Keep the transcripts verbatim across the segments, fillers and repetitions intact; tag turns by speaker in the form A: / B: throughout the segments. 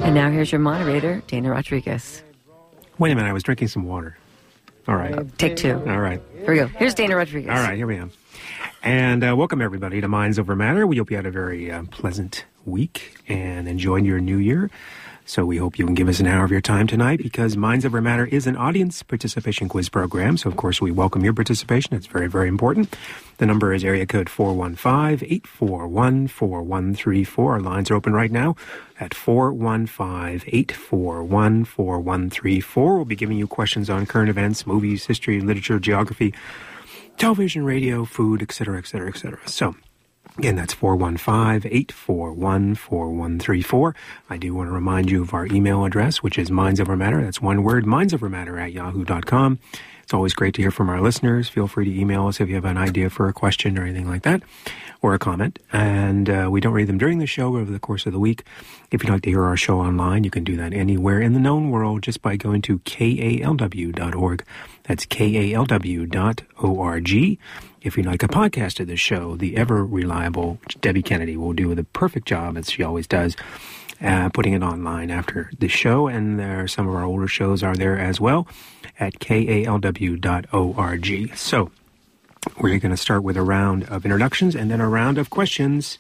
A: And now here's your moderator, Dana Rodriguez.
B: Wait a minute, I was drinking some water. All right.
A: Take two.
B: All right.
A: Here we go. Here's Dana Rodriguez.
B: All right, here we are. And uh, welcome, everybody, to Minds Over Matter. We hope you had a very uh, pleasant week and enjoyed your new year. So we hope you can give us an hour of your time tonight, because Minds Over Matter is an audience participation quiz program. So, of course, we welcome your participation. It's very, very important. The number is area code four one five, eight four one, four one three four. Our lines are open right now at four one five, eight four one, four one three four. We'll be giving you questions on current events, movies, history, literature, geography, television, radio, food, et cetera, et cetera, et cetera. So, again, that's four one five, eight four one, four one three four. I do want to remind you of our email address, which is mindsovermatter. That's one word, mindsovermatter at yahoo dot com. It's always great to hear from our listeners. Feel free to email us if you have an idea for a question or anything like that, or a comment. And uh, we don't read them during the show, over the course of the week. If you'd like to hear our show online, you can do that anywhere in the known world just by going to K A L W dot org. That's K A L W dot org. If you'd like a podcast of this show, the ever-reliable Debbie Kennedy will do the perfect job, as she always does, uh, putting it online after the show. And there are some of our older shows are there as well at K A L W dot org. So we're going to start with a round of introductions and then a round of questions.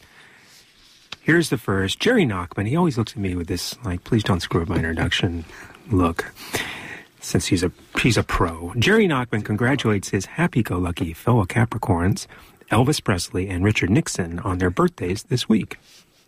B: Here's the first. Jerry Nachman, he always looks at me with this, like, please don't screw up my introduction look, since he's a he's a pro. Jerry Nachman congratulates his happy-go-lucky fellow Capricorns, Elvis Presley and Richard Nixon, on their birthdays this week.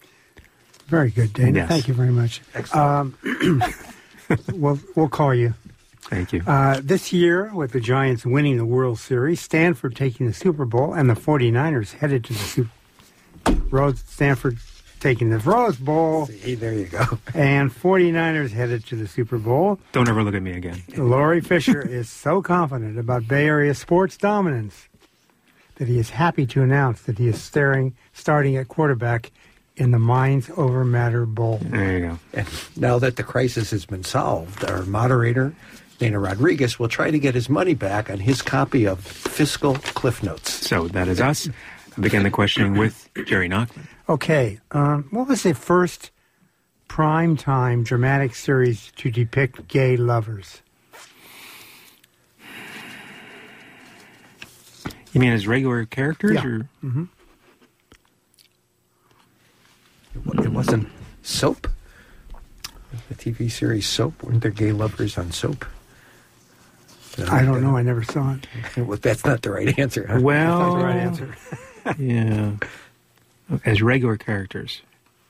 C: Very good, Dana.
B: Yes.
C: Thank you very much.
B: Excellent.
C: Um, we'll, we'll call you.
B: Thank you.
C: Uh, this year, with the Giants winning the World Series, Stanford taking the Super Bowl, and the forty-niners headed to the Super Rose Stanford taking the Rose Bowl.
D: See, there you go.
C: And forty-niners headed to the Super Bowl.
B: Don't ever look at me again.
C: Laurie Fisher is so confident about Bay Area sports dominance that he is happy to announce that he is staring, starting at quarterback in the Minds Over Matter Bowl.
B: There you go.
D: And now that the crisis has been solved, our moderator, Dana Rodriguez, will try to get his money back on his copy of Fiscal Cliff Notes.
B: So that is us. I begin the questioning with Jerry Nachman.
C: Okay, um, what was the first prime-time dramatic series to depict gay lovers?
B: You mean as regular characters?
C: Yeah.
B: Or?
C: Mm-hmm.
D: It wasn't Soap? The T V series Soap? Weren't there gay lovers on Soap?
C: I don't know. I never saw it.
D: Well, that's not the right answer. Huh?
B: Well,
C: That's not the right answer.
B: yeah. As regular characters.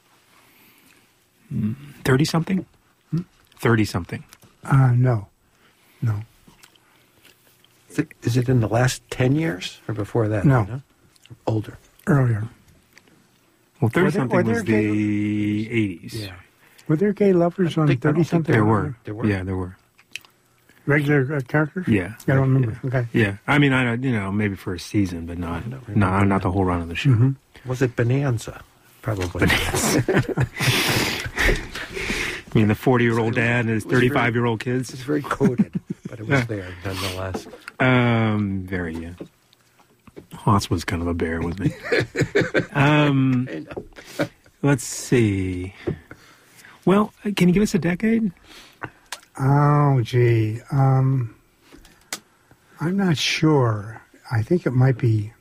B: thirty-something? thirty-something.
C: Uh, no. No.
D: Is it, is it in the last ten years or before that?
C: No.
D: no? Older.
C: Earlier.
B: Well,
C: there-
B: thirty-something
C: were there
B: was
C: gay-
B: the eighties.
D: Yeah.
C: Were there gay lovers
D: I
C: on
D: think- I don't think
C: thirty-something?
B: There were.
D: There were.
B: Yeah, there were.
C: Regular uh, characters?
B: Yeah.
C: I don't remember.
B: Yeah.
C: Okay.
B: Yeah. I mean, I don't, you know, maybe for a season, but not,
D: No,
B: no,
D: no,
B: not,
D: no.
B: the whole run of the show.
C: Mm-hmm.
D: Was it Bonanza? Probably.
B: I mean, the forty-year-old dad and his thirty-five-year-old kids.
D: It's very coded, but it was there nonetheless.
B: Um, very, yeah. Haas was kind of a bear with me. um,
D: I know.
B: let's see. Well, can you give us a decade?
C: Oh, gee. Um, I'm not sure. I think it might be,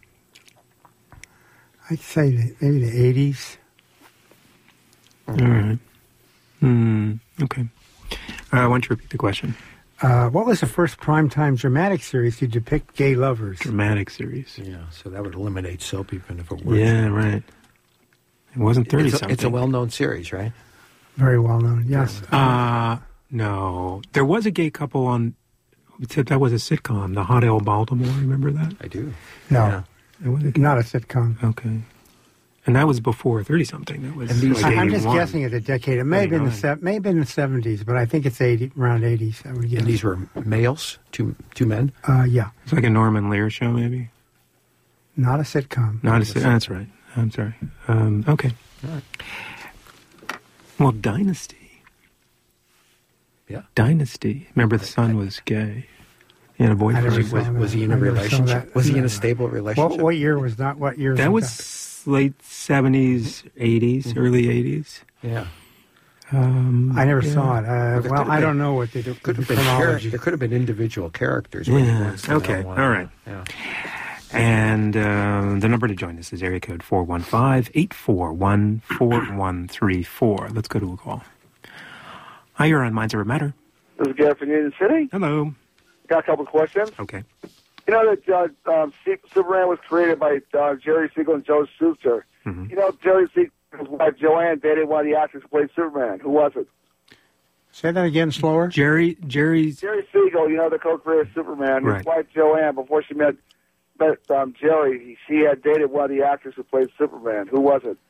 C: I'd say the, maybe the eighties.
B: All right. Hmm. Okay. Uh, I want you to repeat the question.
C: Uh, what was the first primetime dramatic series to depict gay lovers?
B: Dramatic series.
D: Yeah, so that would eliminate Soap even if it were.
B: Yeah, right. It wasn't thirty
D: It's a,
B: something.
D: it's a well-known series, right?
C: Very well known, yes.
B: Uh, no. There was a gay couple on, except that was a sitcom, The Hot L Baltimore. Remember that?
D: I do.
C: No,
D: Yeah.
B: It was a,
C: not a sitcom.
B: okay. And that was before thirty something. That was
D: And these-
B: like
C: I, I'm just
B: eighty-one.
C: guessing at a decade. It may have been the
B: eighty-nine.
C: se- may have been the seventies, but I think it's eighty, around eighties. I would guess.
D: And these were males, two two men.
C: uh, yeah,
B: It's like a Norman Lear show, maybe.
C: not a sitcom.
B: Not a sit- That's right. I'm sorry. Um, okay.
D: All right.
B: Well, Dynasty.
D: Yeah.
B: Dynasty. Remember, the son was gay. He had a
C: I never
B: boyfriend.
C: saw
D: Was,
C: that.
D: was he in a
C: I never saw
D: relationship?
C: that.
D: Was he in
C: No.
D: a stable relationship?
C: What, what year was that? What year?
B: That was late seventies, eighties,
C: Mm-hmm.
B: early eighties.
D: Yeah.
B: Um,
C: I never
B: yeah.
C: saw it. Uh,
D: There
C: well,
D: could have
C: I
D: been-
C: don't know what they
D: There
C: do.
D: could have
C: the
D: been char-
C: chronology.
D: there could have been individual characters. When
B: Yeah.
D: he wants to
B: Okay.
D: know one.
B: All right.
D: Yeah.
B: And uh, the number to join us is area code four one five, eight four one, four one three four. Let's go to a call. Hi, you're on Minds Over Matter.
E: This is Gary from Union City.
B: Hello.
E: Got a couple of questions.
B: Okay.
E: You know that uh, um, C- Superman was created by uh, Jerry Siegel and Joe Shuster.
B: Mm-hmm.
E: You know, Jerry Siegel's wife Joanne dated one of the actors who played Superman. Who was it?
C: Say that again, slower.
B: Jerry, Jerry's.
E: Jerry Siegel, you know, the co-creator of Superman.
B: Right.
E: His wife Joanne, before she met, met um, Jerry, she had dated one of the actors who played Superman. Who was it?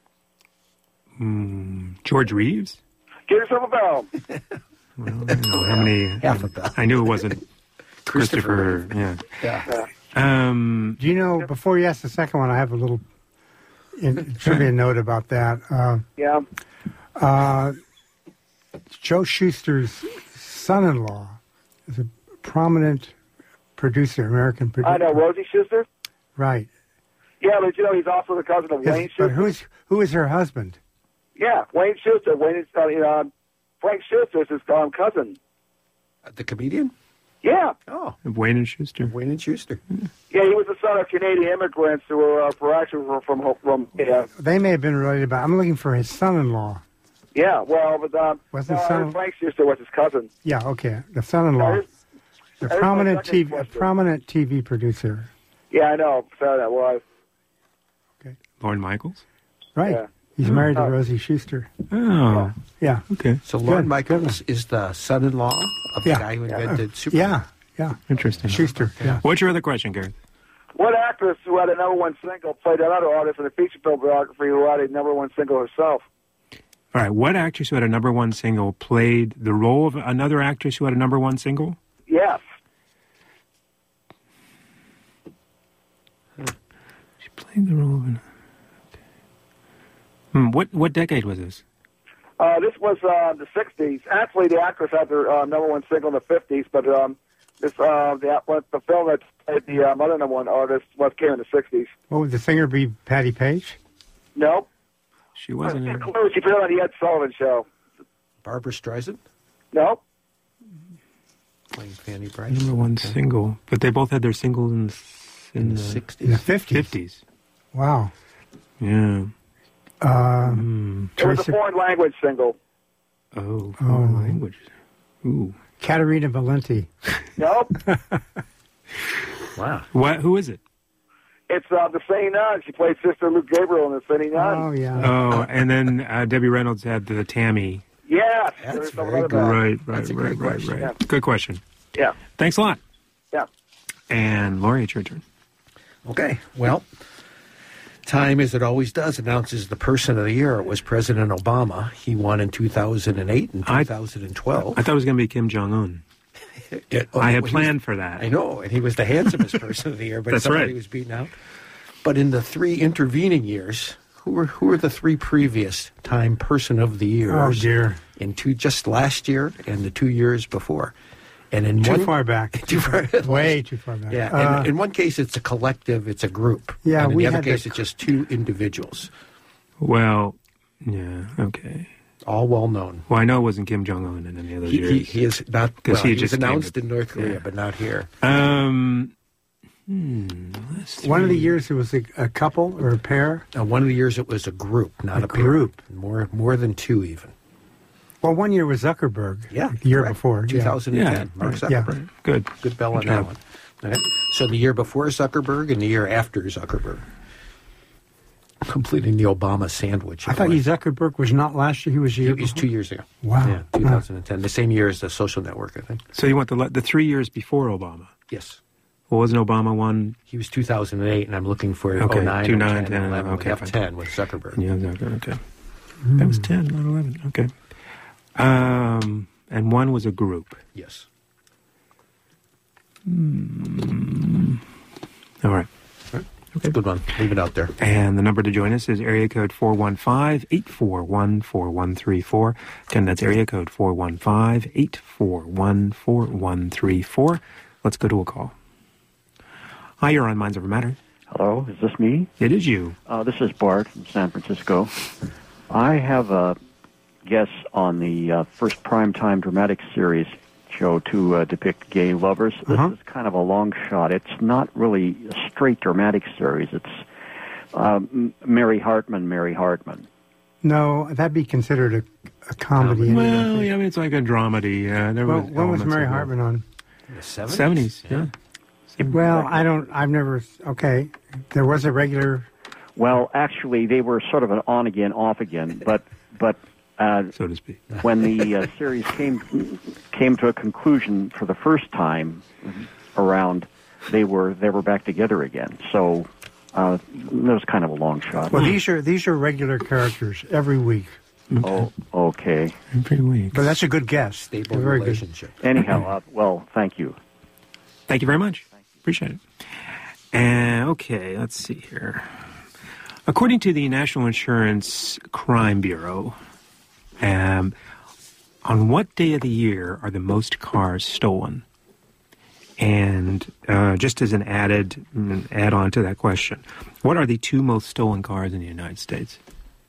B: Mm, George Reeves?
E: Give yourself a bell.
B: Well, I don't know how many.
D: Half a bell.
B: I knew it wasn't
D: Christopher.
B: Christopher. Yeah.
D: Yeah.
B: Um,
C: Do you know, before you ask the second one, I have a little in, trivia note about that. Uh,
E: Yeah.
C: uh, Joe Shuster's son-in-law is a prominent producer, American producer.
E: I know, Rosie Schuster?
C: Right.
E: Yeah, but you know, he's also the cousin of
C: His-
E: Wayne
C: but
E: Schuster.
C: who's who is her husband?
E: Yeah, Wayne Schuster. Wayne is, uh, you know, Frank Schuster is his um, cousin.
D: The comedian?
E: Yeah.
D: Oh,
B: Wayne and Schuster.
D: Wayne and Schuster.
E: Yeah, he was the son of Canadian immigrants who were uh, for actually from from, from yeah.
C: They may have been related, but I'm looking for his son-in-law.
E: Yeah, well, but um,
C: Was
E: no,
C: the
E: I
C: son-
E: heard Frank Schuster was his cousin.
C: Yeah, okay, the son-in-law,
E: That is-
C: a
E: that is my
C: prominent
E: second
C: T V, a
E: question.
C: prominent T V producer.
E: Yeah, I know. So that was.
B: Lorne Michaels?
C: Right.
E: Yeah.
C: He's married to
E: Oh.
C: Rosie Schuster.
B: Oh,
C: Yeah.
B: okay.
D: So Lorne
C: Good,
D: Michaels is the son-in-law of
C: Yeah.
D: the guy who invented Superman.
C: Yeah. Yeah.
B: Interesting.
C: Schuster. Yeah.
B: What's your other question, Gareth?
E: What actress who had a number one single played another artist in a feature film biography who had a number one single herself?
B: All right. What actress who had a number one single played the role of another actress who had a number one single?
E: Yes.
B: She played the role of an. Hmm, what what decade was this?
E: Uh, this was uh, the sixties. Actually, the actress had their uh, number one single in the fifties, but um, this uh, the, the film that played the um, other number one artist was came in the sixties.
C: What would the singer be? Patty Page?
E: Nope.
B: She wasn't. In,
E: Close. She played on the Ed Sullivan Show.
D: Barbara Streisand
E: Nope.
D: playing Fanny Brice.
B: number one
D: Okay.
B: single, but they both had their singles in, in,
D: in the
B: the
C: In the
D: sixties.
C: fifties.
B: fifties.
C: Wow.
B: Yeah.
C: Uh,
B: Hmm.
E: It was a
C: Teresa-
E: foreign language single.
B: Oh, foreign
C: Oh.
B: language. Ooh.
C: Caterina Valenti.
E: Nope.
D: Wow.
B: What? Who is it?
E: It's uh, the Saint Nun. She played Sister Luke Gabriel in the Saint Nun.
C: Oh, yeah.
B: Oh, and then uh, Debbie Reynolds had the Tammy.
E: Yes.
D: That's
E: There's some
D: very
E: other
D: good.
E: band.
B: Right, right,
D: That's a
B: right,
D: great
B: right,
D: question.
B: right.
E: Yeah.
B: Good question.
E: Yeah.
B: Thanks a lot.
E: Yeah.
B: And Lori, it's your turn.
D: Okay. Well, time, as it always does, announces the person of the year. It was President Obama. He won in two thousand eight and
B: I-
D: two thousand twelve.
B: I thought it was going to be Kim Jong Un.
D: It- oh,
B: I had
D: he was-
B: planned for that.
D: I know, and he was the handsomest person of the year, but
B: That's
D: somebody
B: right.
D: was beaten out. But in the three intervening years, who were who were the three previous time person of the years?
C: Oh, dear.
D: In two, just last year and the two years before, and in
C: Too
D: one,
C: far back.
D: Too far.
C: Way too far back.
D: Yeah,
C: Uh,
D: and in one case it's a collective, it's a group.
C: Yeah,
D: and in
C: we
D: the other
C: had the-
D: case it's just two individuals,
B: Well, yeah, okay.
D: all well known.
B: Well, I know it wasn't Kim Jong Un in any of those
D: He,
B: years.
D: he, he is not
B: 'Cause
D: well,
B: he
D: he,
B: just
D: was announced
B: came-
D: in North Korea,
B: yeah.
D: but not here.
B: Um, hmm, last
C: One of the
B: three-
C: years it was a, a couple or a pair.
D: Uh, one of the years it was a group, not
C: A
D: a, pair.
C: group.
D: more more than two even.
C: Well, one year was Zuckerberg.
D: Yeah,
C: The year
D: correct.
C: before. yeah.
D: twenty ten.
B: Yeah,
D: Mark
B: right,
C: yeah.
D: Zuckerberg.
B: Good.
D: Good bell on
B: Good
D: that
B: job.
D: one. Okay. So the year before Zuckerberg and the year after Zuckerberg. Completing the Obama sandwich.
C: I thought you Zuckerberg was not last year. He was the
D: He
C: year
D: was
C: before.
D: two years ago.
C: Wow.
D: Yeah, two thousand ten. The same year as the social network, I think.
B: So you want the le- the three years before Obama?
D: Yes.
B: Well, wasn't Obama one?
D: He was two thousand eight, and I'm looking for
B: Okay,
D: oh nine,
B: two,
D: oh
B: nine,
D: ten,
B: ten,
D: eleven.
B: okay,
D: We have
B: fine.
D: ten with Zuckerberg.
B: Yeah, okay. okay. That was ten, not eleven. Okay. Um, and one was a group.
D: Yes.
B: All right.
D: Okay. Good one. Leave it out there.
B: And the number to join us is area code four one five, eight four one, four one three four. Again, that's area code four one five, eight four one, four one three four. Let's go to a call. Hi, you're on Minds Over Matter.
F: Hello, is this me?
B: It is you.
F: Uh, this is Bart from San Francisco. I have a guest on the uh, first primetime dramatic series show to uh, depict gay lovers.
C: Uh-huh.
F: This is kind of a long shot. It's not really a straight dramatic series. It's um, Mary Hartman, Mary Hartman.
C: No, that'd be considered a, a comedy.
B: Well,
C: anyway.
B: yeah, I mean, it's like a dramedy. Yeah, there
C: Well,
B: was
C: when was
B: elements
C: Mary
B: of both.
C: Hartman on?
D: In the seventies?
B: seventies, yeah.
C: Well, I don't. I've never. Okay, there was a regular.
F: Well, actually, they were sort of an on again, off again, but but uh,
B: So to speak.
F: when the uh, series came came to a conclusion for the first time around, they were they were back together again. So uh, it was kind of a long shot.
C: Well, these are these are regular characters every week.
F: Oh, okay.
B: Pretty weak.
C: But that's a good guess.
D: Stable
C: They're very good.
D: relationship.
F: Anyhow, uh, well, thank you.
B: Thank you very much. Appreciate it. And okay, let's see here. According to the National Insurance Crime Bureau, um, on what day of the year are the most cars stolen? And uh, just as an added an add-on to that question, what are the two most stolen cars in the United States?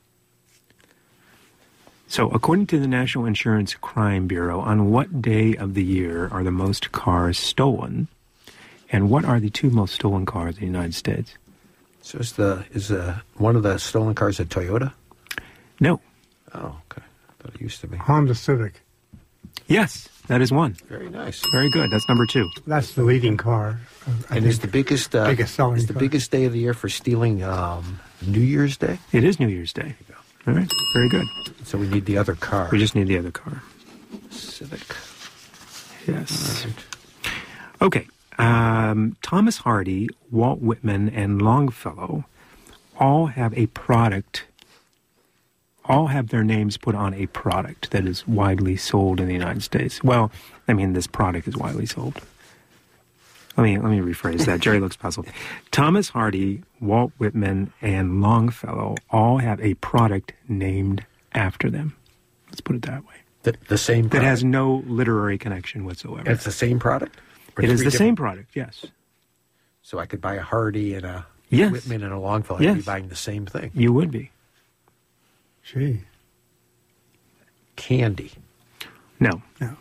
B: So, according to the National Insurance Crime Bureau, on what day of the year are the most cars stolen? And what are the two most stolen cars in the United States?
D: So is the is uh, one of the stolen cars a Toyota?
B: No.
D: Oh, okay. I thought it used to be.
C: Honda Civic.
B: Yes, that is one.
D: Very nice.
B: Very good. That's number two.
C: That's the leading car. I
D: And
C: think.
D: is the biggest uh,
C: biggest selling
D: is the
C: car.
D: biggest day of the year for stealing um, New Year's Day?
B: It is New Year's Day. All right. Very good.
D: So we need the other car.
B: We just need the other car.
D: Civic.
B: Yes. Okay. Um, Thomas Hardy, Walt Whitman, and Longfellow all have a product, all have their names put on a product that is widely sold in the United States. Well, I mean, this product is widely sold. Let me, let me rephrase that. Jerry looks puzzled. Thomas Hardy, Walt Whitman, and Longfellow all have a product named after them. Let's put it that way.
D: The, the same
B: That
D: product.
B: has no literary connection whatsoever.
D: It's the same product? Or
B: It is
D: three
B: the same
D: different-
B: product, yes.
D: So I could buy a Hardy and a
B: Yes.
D: Whitman and a Longfellow. I'd be
B: Yes.
D: buying the same thing.
B: You would be.
C: Gee.
D: Candy.
B: No.
C: No.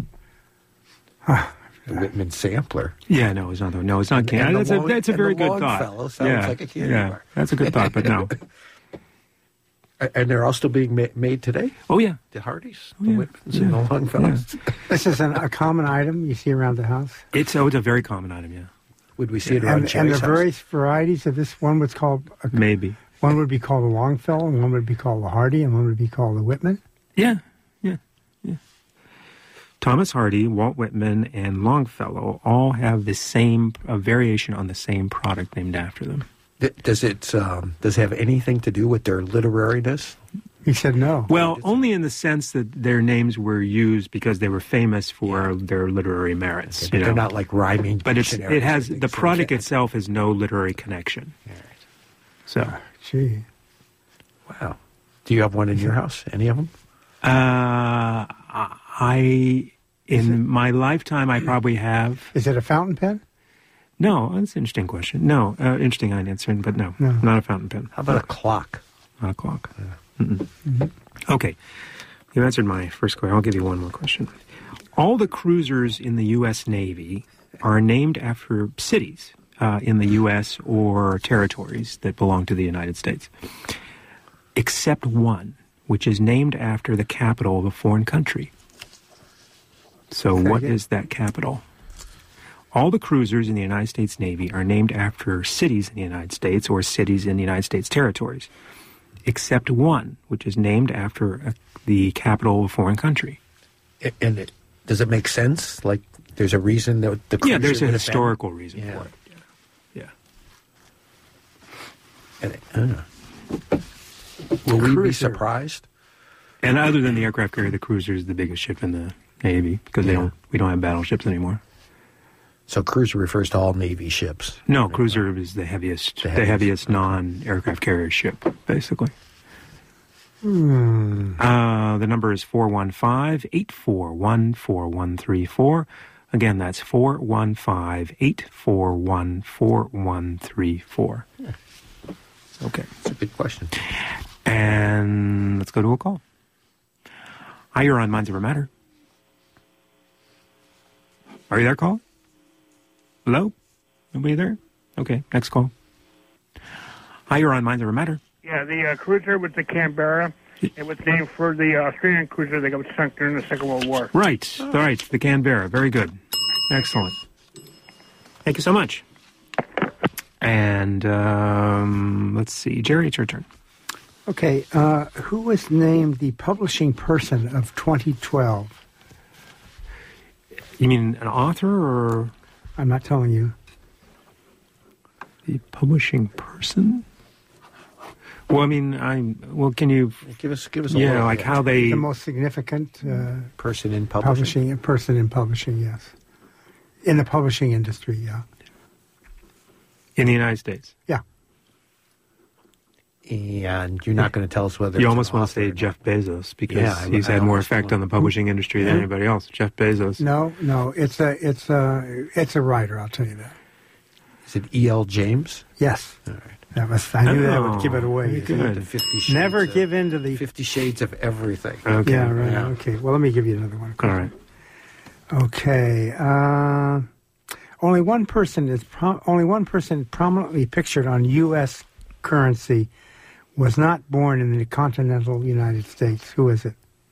D: The Whitman sampler.
B: Yeah, no, it's not. No, it's not
D: And-
B: candy.
D: and the
B: That's a
D: long-
B: that's a
D: and
B: very
D: the
B: good thought.
D: Longfellow sounds
B: yeah,
D: like a candy
B: yeah,
D: bar.
B: that's a good thought. But no.
D: A- And they're all still being ma- made today?
B: Oh yeah.
D: The Hardys?
B: Oh,
D: The
B: yeah.
D: Whitmans and the
B: Yeah.
D: Longfellows?
C: This is an, a common item you see around the house.
B: It's oh, it's a very common item. Yeah,
D: Would we see it around
C: And, and
D: Jerry's
C: the
D: house?
C: various varieties of this one was called a,
B: maybe.
C: one would be called a Longfellow, and one would be called a Hardy, and one would be called a Whitman.
B: Yeah, yeah, yeah. Thomas Hardy, Walt Whitman, and Longfellow all have the same a variation on the same product named after them.
D: Th- Does it um, does it have anything to do with their literariness?
C: He said no.
B: Well, only in the sense that their names were used because they were famous for their literary merits.
D: But
B: you know?
D: they're not like rhyming.
B: But it's
D: dictionaries
B: it has
D: or things
B: the
D: like
B: product
D: that.
B: itself has no literary connection. So,
C: Gee.
D: Wow. Do you have one in your house? Any of them?
B: uh, I in my lifetime I probably have.
C: Is it a fountain pen?
B: No, that's an interesting question. No, uh, interesting answer, but no,
C: No.
B: not a fountain pen,
D: How about a clock?
B: not a clock. Mm-mm. Okay, you answered my first question. I'll give you one more question. All the cruisers in the U S Navy are named after cities uh, in the U S or territories that belong to the United States, except one, which is named after the capital of a foreign country. So
C: Say
B: what
C: again?
B: is that capital? All the cruisers in the United States Navy are named after cities in the United States or cities in the United States territories, except one, which is named after a, the capital of a foreign country.
D: A- And it, does it make sense? Like, there's a reason that the
B: Yeah,
D: cruiser
B: there's a
D: would have been-
B: historical reason
D: Yeah.
B: for it. Yeah.
D: And it- uh, will we be
C: Cruiser.
D: surprised?
B: And other than the aircraft carrier, the cruiser is the biggest ship in the Navy because they
D: Yeah.
B: don't we don't have battleships anymore.
D: So cruiser refers to all Navy ships.
B: No, cruiser is the heaviest,
D: The
B: the
D: heaviest,
B: heaviest non-aircraft carrier ship, basically.
C: Hmm.
B: Uh, the number is four one five, eight four one, four one three four. Again, that's four one five, eight four one, four one three four. Okay.
D: It's a good question.
B: And let's go to a call. Hi, you're on Minds Over Matter. Are you there, call? Hello? Nobody there? Okay, next call. Hi, you're on Minds Over Matter.
G: Yeah, the uh, cruiser with the Canberra. It was named for the uh, Australian cruiser that got sunk during the Second World War.
B: Right, oh. right, the Canberra. Very good. Excellent. Thank you so much. And um, let's see. Jerry, it's your turn.
C: Okay, uh, who was named the publishing person of twenty twelve?
B: You mean an author or?
C: I'm not telling you.
B: The publishing person? Well, I mean, I'm. Well, can you
D: give us give us a
B: yeah,
D: little
B: like
D: bit.
B: how they
C: the most significant uh,
D: person in publishing?
C: publishing person in publishing? Yes, in the publishing industry. Yeah,
B: in the United States.
C: Yeah,
D: and you're not going to tell us whether
B: you
D: it's
B: almost
D: an
B: want to say
D: author.
B: Jeff Bezos because
D: Yeah, I-
B: he's
D: I
B: had more
D: almost
B: effect
D: want-
B: on the publishing industry than anybody else. Jeff Bezos.
C: no, no, it's a it's a it's a writer. I'll tell you that.
D: Is it E L. James?
C: Yes.
D: All right.
C: That was, I knew that
B: Oh,
C: would give it away.
B: very good.
D: The Fifty Shades
C: Never
D: of,
C: give in to the...
D: Fifty Shades of everything.
B: Okay.
C: Yeah, right.
D: Yeah.
C: Okay. Well, let me give you another one.
B: All right.
C: Okay. Uh, only one person is pro- only one person prominently pictured on U S currency was not born in the continental United States. Who is it?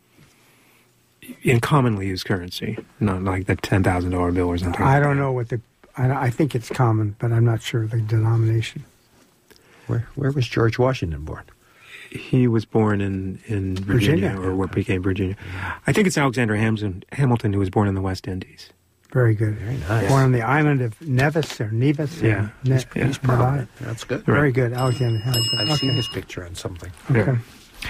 B: In commonly used currency, not like the ten thousand dollar bill or something.
C: I don't know what the... I, I think it's common, but I'm not sure the denomination.
D: Where where was George Washington born?
B: He was born in, in Virginia,
C: Virginia.
B: or what became Virginia. I think it's Alexander Hamilton, Hamilton who was born in the West Indies.
C: Very good.
D: Very nice.
C: Born on the island of Nevis or Nevis. or
B: Yeah.
C: Ne-
B: He's- he's
C: Nevis.
D: prominent. That's good.
C: Very good, Alexander Hamilton.
D: I've
C: okay.
D: seen his picture on something.
C: Okay.
B: Yeah.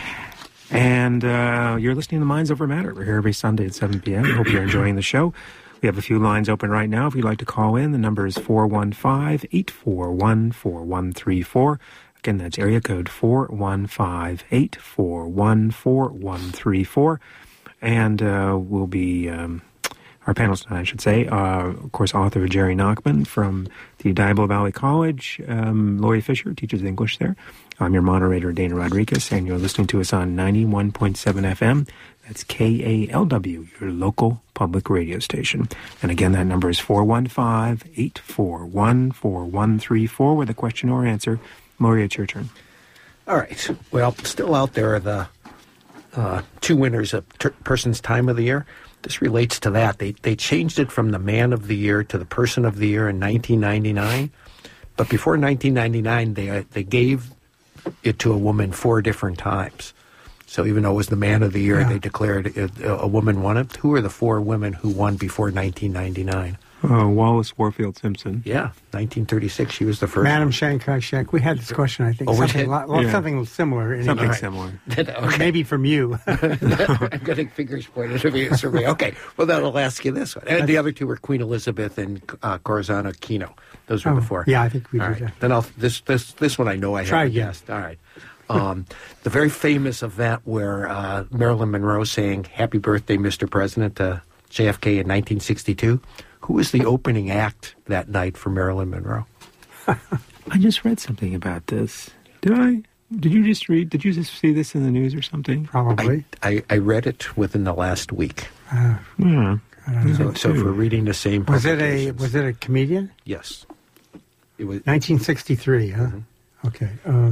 B: And uh, you're listening to Minds Over Matter. We're here every Sunday at seven p.m. I hope you're enjoying the show. We have a few lines open right now. If you'd like to call in, the number is four one five, eight four one, four one three four. Again, that's area code four one five, eight four one, four one three four. And uh, we'll be, um, our panelists tonight, I should say, uh, of course, author Jerry Nachman from the Diablo Valley College. Um, Laurie Fisher teaches English there. I'm your moderator, Dana Rodriguez, and you're listening to us on ninety-one point seven F M. That's K A L W, your local public radio station. And again, that number is four one five, eight four one, four one three four with a question or answer. Laurie, it's your turn.
D: All right. Well, still out there are the uh, two winners of ter- Person's Time of the Year. This relates to that. They they changed it from the Man of the Year to the Person of the Year in nineteen ninety-nine. But before nineteen ninety-nine, they uh, they gave it to a woman four different times. So even though it was the Man of the Year,
C: Yeah.
D: they declared it, a woman won it. Who are the four women who won before nineteen ninety-nine?
B: Uh, Wallace Warfield Simpson.
D: Yeah, nineteen thirty-six. She was the first.
C: Madam Chiang Kai-shek. We had this question, I think.
D: Oh, we
C: something,
D: did?
C: lo- well,
B: Yeah.
C: something similar. Anyway.
B: Something
D: Right.
B: similar.
D: Okay.
C: Maybe from you.
D: I'm getting fingers pointed at me. So me. Okay, well, then I'll ask you this one. And the other two were Queen Elizabeth and uh, Corazon Aquino. Those were
C: Oh,
D: the four.
C: yeah, I think we
D: All
C: did
D: right.
C: that.
D: Then I'll this this this one I know I
C: Try
D: have
C: again.
D: guessed. All right. Um, the very famous event where uh, Marilyn Monroe sang "Happy Birthday, Mister President" to J F K in nineteen sixty-two. Who was the opening act that night for Marilyn Monroe?
B: I just read something about this. Did I? Did you just read? Did you just see this in the news or something?
C: Probably.
D: I, I, I read it within the last week.
C: Uh,
B: Yeah.
D: So, so if we're reading the same
C: was it a
D: publications-
C: Was it a comedian?
D: Yes. It was.
C: nineteen sixty-three, huh? Okay. Uh,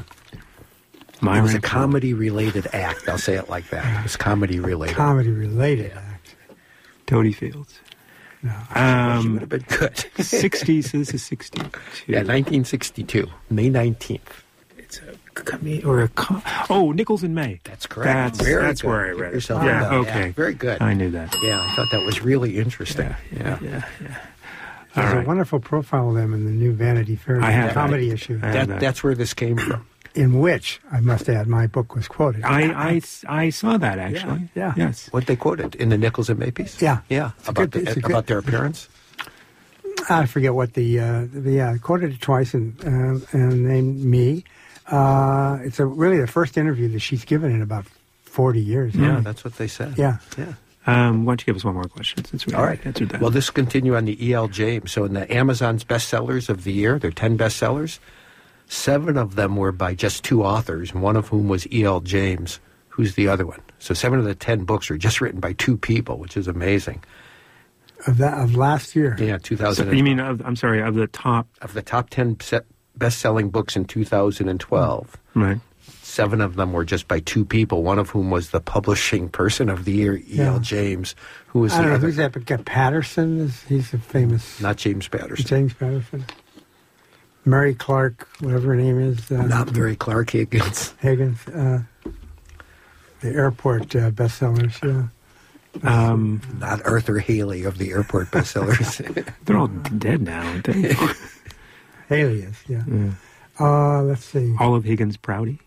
B: My
D: It was a
B: rank-
D: comedy-related act. I'll say it like that. It was comedy-related.
C: comedy related act.
B: Toady Fields.
C: No.
D: She
B: Um,
D: would have been good.
B: sixty, so this is sixty-two.
D: Yeah, nineteen sixty-two, May nineteenth.
B: It's a comedy or a com- oh, Nichols and May.
D: That's correct.
B: That's,
D: Very
B: that's
D: good.
B: where I
D: Get
B: read it.
D: yourself
B: Yeah,
D: done.
B: okay.
D: Yeah, very good.
B: I knew that.
D: Yeah, I thought that was really interesting.
B: Yeah, yeah, yeah.
C: There's
B: All
C: a
B: right.
C: wonderful profile of them in the new Vanity Fair
B: I have
C: comedy
B: that.
C: issue,
B: I have
D: That,
B: that.
D: that's where this came from.
C: in which, I must add, my book was quoted.
B: I, I, I saw that actually.
C: Yeah, yeah.
B: Yes.
D: What they quoted in the Nichols and May piece?
C: Yeah.
D: Yeah.
C: It's a
D: About,
C: good-
D: the,
C: it's a good-
D: about their appearance?
C: I forget what the, uh, the yeah, I quoted it twice and, uh, and named me. Uh, it's a, really the first interview that she's given in about forty years.
D: Yeah, that's what they said.
C: Yeah.
D: Yeah.
B: Um, why don't you give us one more question since we
D: All right.
B: answered that?
D: Well, this will continue on the E L. James. So in the Amazon's bestsellers of the year, there are ten bestsellers. Seven of them were by just two authors, one of whom was E L. James, who's the other one? So seven of the ten books are just written by two people, which is amazing.
C: Of that of last year.
D: Yeah, two thousand.
B: So you mean, of, I'm sorry, of the top...
D: Of the top ten set best-selling books in two thousand twelve.
B: Right.
D: Seven of them were just by two people, one of whom was the publishing person of the year, E L.
C: Yeah.
D: James, who was
C: I
D: the
C: don't know
D: other...
C: who's that, but got Patterson. Is, he's a famous...
D: Not James Patterson.
C: James Patterson. Mary Clark, whatever her name is. Uh,
D: Not Mary Clark Higgins.
C: Higgins. Uh, the airport uh, bestsellers, yeah.
B: Um,
D: Not Arthur Haley of the airport bestsellers.
B: they're all dead now, aren't they?
C: Haley is, yeah.
B: Yeah.
C: Uh, let's see.
B: Olive Higgins Prouty.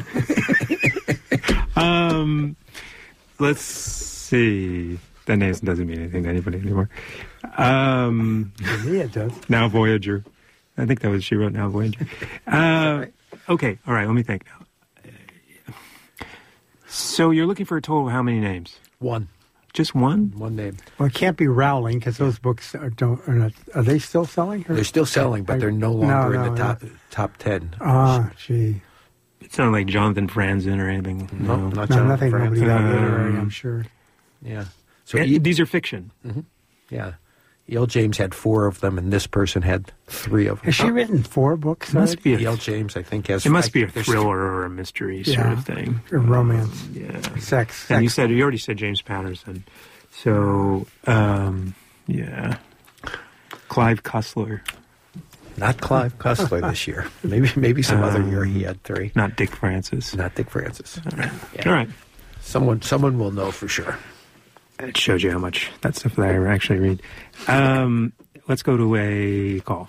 B: um, let's see. That name doesn't mean anything to anybody anymore. Um,
C: For me, it does.
B: Now Voyager. I think that was she wrote Now Voyager. Uh, okay, all right. Let me think now. So you're looking for a total of how many names?
D: One.
B: Just one?
D: One name.
C: Well, it can't be Rowling because those books are, don't, are not. Are they still selling? Or?
D: They're still selling, but they're no longer
C: no,
D: in
C: no,
D: the top top ten.
C: Ah, gee.
B: It sounded like Jonathan Franzen or anything.
D: No,
B: No.
D: not
C: No,
D: Jonathan
C: nothing.
D: Franzen.
C: Nobody got
B: Um,
C: literary, I'm sure.
D: Yeah. So
B: And
D: E-
B: these are fiction.
D: yeah, E L. James had four of them, and this person had three of them.
C: Has she written four books
B: It must
C: already?
B: be
D: E L.
B: a,
D: James, I think, has.
B: it must
D: I-
B: be a
D: there's-
B: thriller or a mystery sort
C: Yeah.
B: of thing.
C: Or romance.
B: Yeah.
C: Sex.
B: And you
C: sex.
B: said you already said James Patterson. So um, yeah, Clive Cussler,
D: Not Clive Cussler this year. Maybe maybe some other
B: Um,
D: year he had three.
B: not Dick Francis.
D: Not Dick Francis. Yeah.
B: All right.
D: Someone someone will know for sure.
B: It shows you how much that stuff that I actually read. Um, let's go to a call.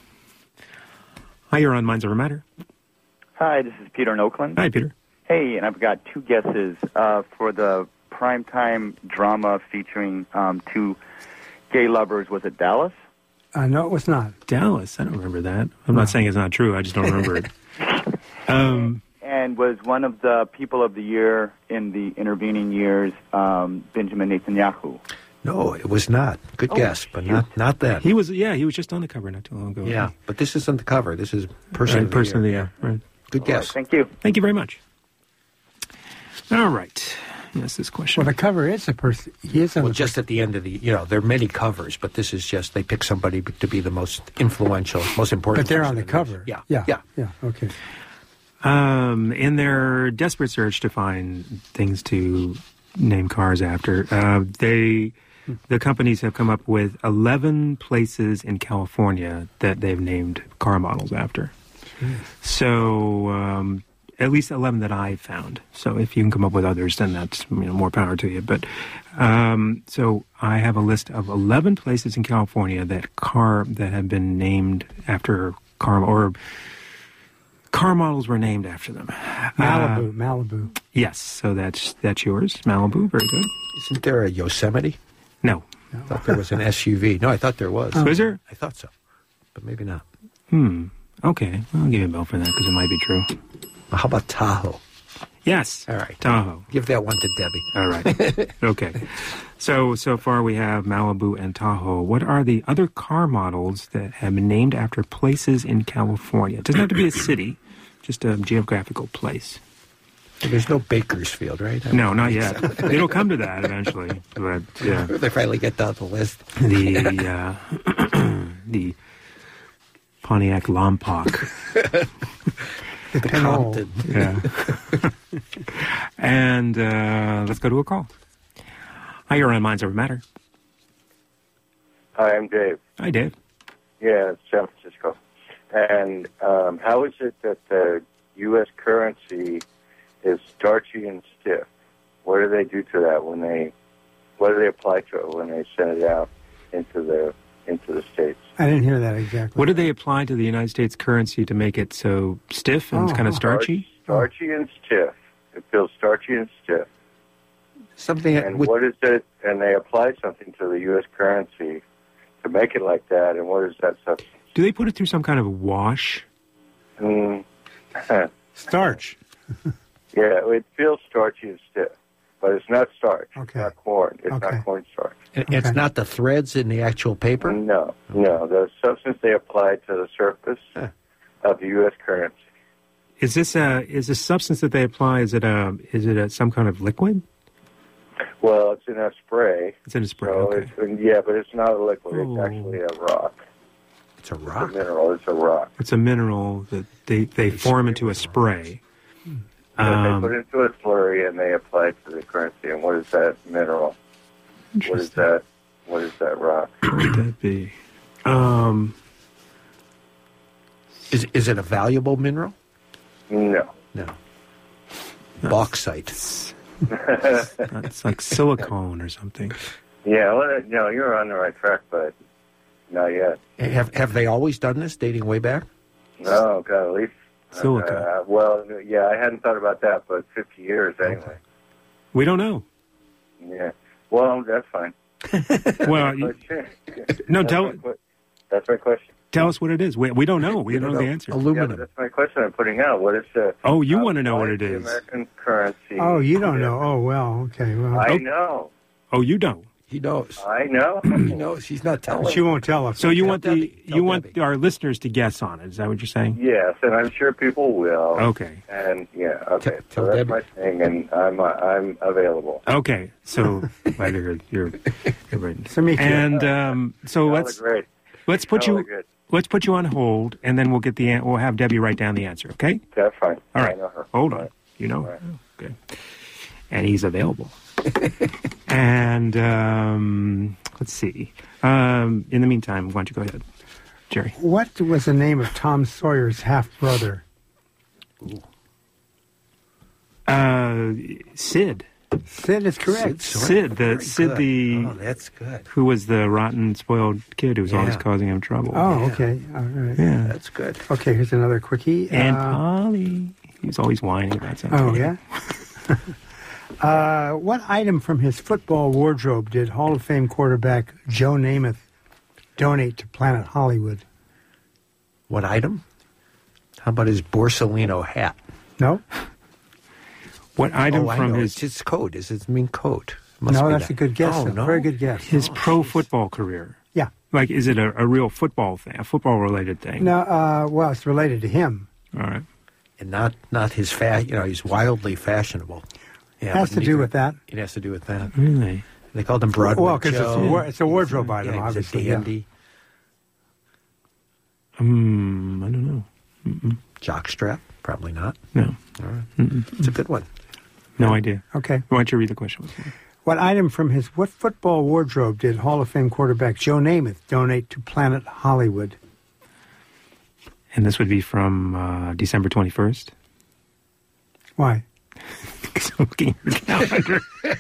B: Hi, you're on Minds Over Matter.
H: Hi, this is Peter in Oakland.
B: Hi, Peter.
H: Hey, and I've got two guesses uh, for the primetime drama featuring um, two gay lovers. Was it Dallas?
C: Uh, no, it was not.
B: Dallas. I don't remember that. I'm not saying it's not true. I just don't remember it. Um,
H: And was one of the people of the year in the intervening years um, Benjamin Netanyahu?
D: No, it was not. Good
H: Oh,
D: guess, but not not that.
B: he was, yeah, he was just on the cover not too long ago.
D: yeah, but this isn't the cover. This is person
B: Right,
D: of the
B: person
D: year.
B: of the year. Right.
D: Good
H: All right,
D: guess.
H: thank you.
B: Thank you very much. All right. Yes, this question.
C: Well, the cover is a person. He is on
D: Well,
C: the
D: just at the end of the, you know, there are many covers, but this is just they pick somebody to be the most influential, most important.
C: But they're
D: person
C: on the
D: in
C: cover.
D: Yeah,
C: Yeah.
D: yeah.
C: Yeah. Okay.
B: Um, in their desperate search to find things to name cars after, uh, they, the companies have come up with eleven places in California that they've named car models after. So, um, at least eleven that I found. So if you can come up with others, then that's, you know, more power to you. But, um, so I have a list of eleven places in California that car, that have been named after car, or car models were named after them.
C: Malibu.
B: Uh,
C: Malibu.
B: yes, so that's that's yours. Malibu, very good.
D: Isn't there a Yosemite?
B: No.
D: I thought there was an S U V. No, I thought there was.
B: Oh. Is there?
D: I thought so, but maybe not.
B: Hmm. Okay, I'll give you a bell for that because it might be true.
D: Well, how about Tahoe?
B: Yes.
D: All right.
B: Tahoe.
D: Give that one to Debbie.
B: All right. Okay. So, so far we have Malibu and Tahoe. What are the other car models that have been named after places in California? It doesn't have to be a city, just a geographical place.
D: There's no Bakersfield, right? I
B: No,
D: don't
B: not
D: think
B: yet.
D: so.
B: It'll come to that eventually. But, yeah.
D: They finally get down the list.
B: The, uh, the Pontiac Lompoc.
D: The
C: Pinhole.
D: Compton.
B: Yeah. And uh, let's go to a call. Hi, you're on Minds Over Matter.
I: Hi, I'm Dave.
B: Hi, Dave.
I: Yeah, it's San Francisco. And um, how is it that the U S currency is starchy and stiff? What do they do to that when they, what do they apply to it when they send it out into the into the States?
C: I didn't hear that exactly.
B: What do they apply to the United States currency to make it so stiff and
C: Oh.
B: kind of starchy?
I: Starchy and stiff. It feels starchy and stiff.
D: Something
I: And
D: with,
I: what is it? And they apply something to the U S currency to make it like that. And what is that substance?
B: Do they put it through some kind of wash?
I: Mm.
C: Starch.
I: Yeah, it feels starchy and stiff, but it's not starch.
C: Okay.
I: It's not corn. It's
C: Okay.
I: not cornstarch.
D: it- it's
C: Okay.
D: not the threads in the actual paper.
I: No, no. The substance they apply to the surface
D: Huh.
I: of the U S currency.
B: Is this a is this substance that they apply? Is it a is it a, some kind of liquid?
I: Well, it's in a spray.
B: It's in a spray.
I: So
B: Okay.
I: it's, yeah, but it's not a liquid.
B: Oh.
I: It's actually a rock.
D: It's a
I: It's
D: rock.
I: a mineral. It's a rock.
B: It's a mineral that they they form into a spray.
I: But
B: Um,
I: they put it into a slurry and they apply it to the currency. And what is that mineral? What is that? What is that rock?
B: What would that be? Um,
D: Is is it a valuable mineral?
I: No.
D: No. Bauxite.
B: it's like silicone or something.
I: Yeah, well, no, you're on the right track, but not yet.
D: Have have they always done this, dating way back?
I: No, God, at least.
B: Silica.
I: Uh, well, yeah, I hadn't thought about that, but fifty years anyway.
B: We don't know.
I: Yeah. Well, that's fine.
B: Well, you, no,
I: that's
B: tell
I: my, que- that's my question.
B: tell us what it is. We, we don't know. We don't know the answer.
I: Yeah,
D: Aluminum.
I: but that's my question I'm putting out. What is the...
B: Oh, you
I: uh,
B: want to know what
I: why
B: it
I: the
B: is?
I: American currency.
C: Oh, you don't know. Oh, well, okay. Well,
I: I
B: Oh.
I: know.
B: Oh, you don't.
D: He knows.
I: I know.
D: He knows. He's not telling.
C: she won't tell us.
B: So you
D: Tell
B: want the
D: Debbie. Tell
B: you want
D: Debbie.
B: our listeners to guess on it? Is that what you're saying?
I: Yes, and I'm sure people will.
B: Okay.
I: And, yeah, okay.
D: T-
I: so
D: tell
I: that's
D: Debbie.
I: my thing, and I'm, uh, I'm available.
B: Okay. So glad to hear you're, you're right.
C: So me too.
B: And um, so
I: Y'all
B: let's
I: are great.
B: let's put
I: Y'all are
B: you
I: good.
B: let's put you on hold, and then we'll get the an- we'll have Debbie write down the answer. Okay.
I: That's fine.
B: All
I: I
B: right.
I: know her.
B: Hold
I: All
B: on.
I: right.
B: You know.
I: All right.
B: Okay. And he's available. And um, let's see. Um, in the meantime, why don't you go ahead, Jerry?
C: What was the name of Tom Sawyer's half brother?
B: Uh, Sid.
C: Sid is correct.
B: Sid, the
D: Very
B: Sid,
D: good.
B: the
D: Oh, that's good.
B: who was the rotten, spoiled kid who was always
D: Yeah.
B: causing him trouble.
C: Oh,
D: Yeah.
C: okay. All right.
B: yeah.
D: That's good.
C: Okay, here's another quickie.
B: And
C: Uh,
B: Polly, he was always whining about something.
C: oh, yeah? uh, what item from his football wardrobe did Hall of Fame quarterback Joe Namath donate to Planet Hollywood?
D: What item? How about his Borsalino hat?
C: No?
B: What item
D: oh, I
B: from
D: know.
B: his
D: It's his coat. Does it mean coat? Must
C: no,
D: be
C: that's
D: that.
C: a good guess.
D: Oh,
C: though.
D: no.
C: Very good guess.
B: his
D: Oh,
B: pro
D: jeez.
B: football career?
C: Yeah.
B: Like, is it a, a real football thing, a football related thing?
C: No, uh, well, it's related to him.
B: All right.
D: And not not his fa- You know, he's wildly fashionable. Yeah,
C: Has
D: but
C: to do
D: neither-
C: with that.
D: It has to do with that.
B: Really?
D: They called him Broadway
C: Well, because it's,
D: Joe.
C: a war- it's a wardrobe item,
D: Yeah, he's
C: obviously.
D: a
C: yeah.
D: dandy.
B: Hmm. I don't know.
D: Jockstrap? Probably not.
B: No.
D: All right. It's a good one.
B: No idea.
C: Okay.
B: Why don't you read the question once more?
C: What item from his what football wardrobe did Hall of Fame quarterback Joe Namath donate to Planet Hollywood?
B: And this would be from uh, December twenty-first.
C: Why?
B: Because I'm looking at the calendar.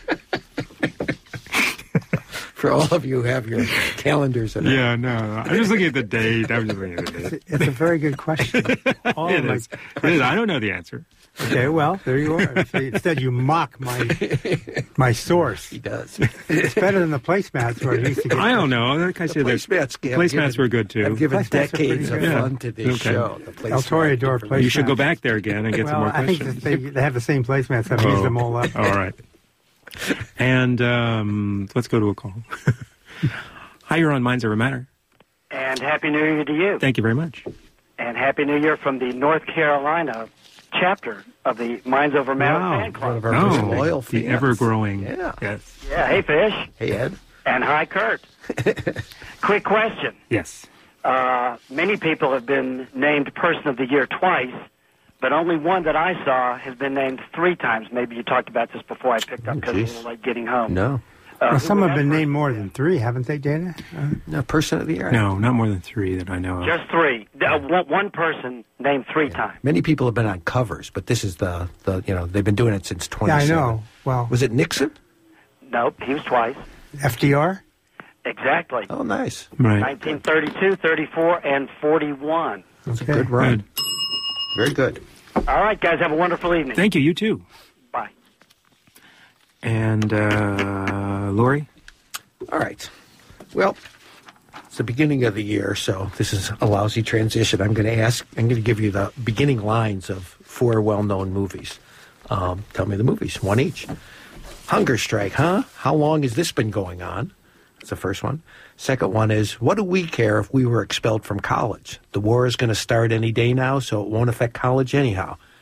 D: For all of you who have your calendars. At
B: Yeah, no, no. I'm just looking at the date. I'm just looking at the date.
C: It's a very good question. All
B: It
C: of my-
B: is. It is. I don't know the answer.
C: Okay, well, there you are. So instead, you mock my my source.
D: He does.
C: It's better than the placemats where I used to get.
B: I don't know. Like I
D: The
B: said, there's-
D: placemats, have
B: placemats
D: given-
B: were good too.
D: Have given
C: Placemats are pretty
D: decades of
C: good.
D: fun to this
B: Okay.
D: show. The
C: El
D: placemat
C: Toreador
D: information.
B: You should go
C: placemats.
B: back there again and get some
C: Well,
B: more
C: I think
B: questions.
C: that they, they have the same placemats. I've
B: Oh.
C: used them all up.
B: All right. And um, let's go to a call. Hi, you're on Minds Over Matter.
J: And Happy New Year to you.
B: Thank you very much.
J: And Happy New Year from the North Carolina chapter of the Minds Over Matter
C: Wow.
J: fan club.
D: One of our most
B: Oh,
D: loyal
B: the
D: fans.
B: ever-growing.
D: Yeah.
B: Yes.
J: Yeah, hey, Fish.
D: Hey, Ed.
J: And hi, Kurt. Quick question.
B: Yes.
J: Uh, many people have been named Person of the Year twice, but only one that I saw has been named three times. Maybe you talked about this before I picked up
D: Oh,
J: because I was a
D: geez.
J: little late getting home.
D: No.
J: Uh,
C: Well,
J: who
C: some
J: was
C: have
J: that
C: been
J: person?
C: named more than three, haven't they, Dana? Uh,
D: No, person of the year.
B: No, not more than three that I know of.
J: Just three. Uh, one, one person named three times.
D: Many people have been on covers, but this is the, the you know, they've been doing it since
C: yeah, I
D: twenty-seven.
C: know. Well,
D: Was it Nixon?
J: Nope, he was twice.
C: F D R?
J: Exactly.
D: Oh, nice.
B: Right.
J: nineteen thirty-two, thirty-four, and forty-one.
D: That's
C: Okay.
D: a good run.
B: Good.
D: Very good.
J: All right, guys, have a wonderful evening.
B: Thank you. You too.
J: Bye.
B: And uh, Lori?
D: All right. Well, it's the beginning of the year, so this is a lousy transition. I'm going to ask, I'm going to give you the beginning lines of four well-known movies. Um, tell me the movies, one each. Hunger Strike, huh? How long has this been going on? That's the first one. Second one is, what do we care if we were expelled from college? The war is going to start any day now, so it won't affect college anyhow.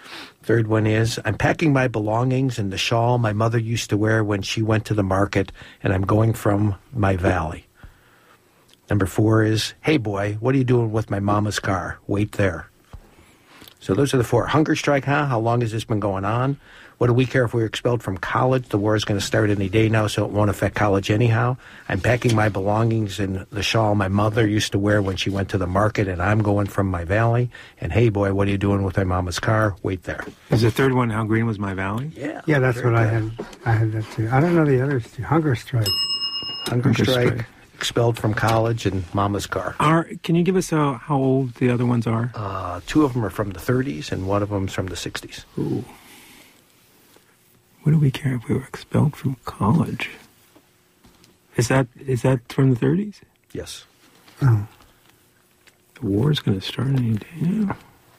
D: Third one is, I'm packing my belongings in the shawl my mother used to wear when she went to the market, and I'm going from my valley. Number four is, hey boy, what are you doing with my mama's car? Wait there. So those are the four. Hunger strike, huh? How long has this been going on? What do we care if we're expelled from college? The war is going to start any day now, so it won't affect college anyhow. I'm packing my belongings in the shawl my mother used to wear when she went to the market, and I'm going from my valley. And hey, boy, what are you doing with my mama's car? Wait there.
B: Is the third one, how green was my valley?
D: Yeah.
C: Yeah, that's what
D: good.
C: I had. I had that too. I don't know the others too. Hunger strike.
D: Hunger,
B: Hunger
D: strike,
B: strike.
D: expelled from college, and mama's car.
B: Are, can you give us uh, how old the other ones are?
D: Uh, two of them are from the thirties, and one of them's from the sixties.
B: Ooh. What do we care if we were expelled from college? Is that is that from the thirties?
D: Yes.
C: Oh.
B: The war's going to start any day now.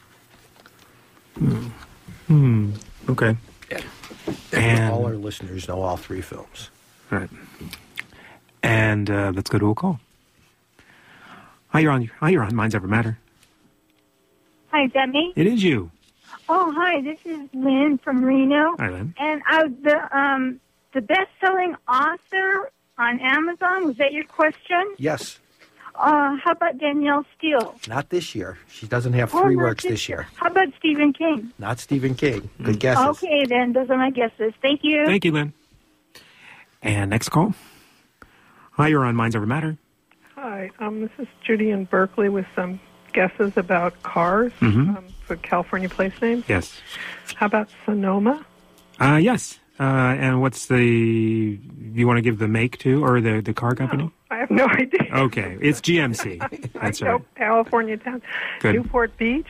B: Hmm. Hmm. Okay.
D: Yeah.
B: And
D: all our listeners know all three films.
B: Right. And uh, let's go to a call. Hi, you're on. Hi, you're on. Minds Ever Matter.
K: Hi, is that me?
B: It is you.
K: Oh, hi. This is Lynn from Reno.
B: Hi, Lynn.
K: And I, the um, the best-selling author on Amazon, was that your question?
D: Yes.
K: Uh, how about Danielle Steele?
D: Not this year. She doesn't have
K: Oh,
D: three
K: not
D: works this year.
K: How about Stephen King?
D: Not Stephen King. Good guesses.
K: Okay, then. Those are my guesses. Thank you.
B: Thank you, Lynn. And next call. Hi, you're on Minds Ever Matter.
L: Hi, um, this is Judy in Berkeley with some guesses about cars
B: Mhm.
L: um, for California place names.
B: Yes.
L: How about Sonoma?
B: Uh, yes. Uh, and what's the... You want to give the make to, or the, the car company?
L: I have no idea.
B: Okay. It's G M C. That's
L: I know
B: right.
L: California town.
B: Good.
L: Newport Beach.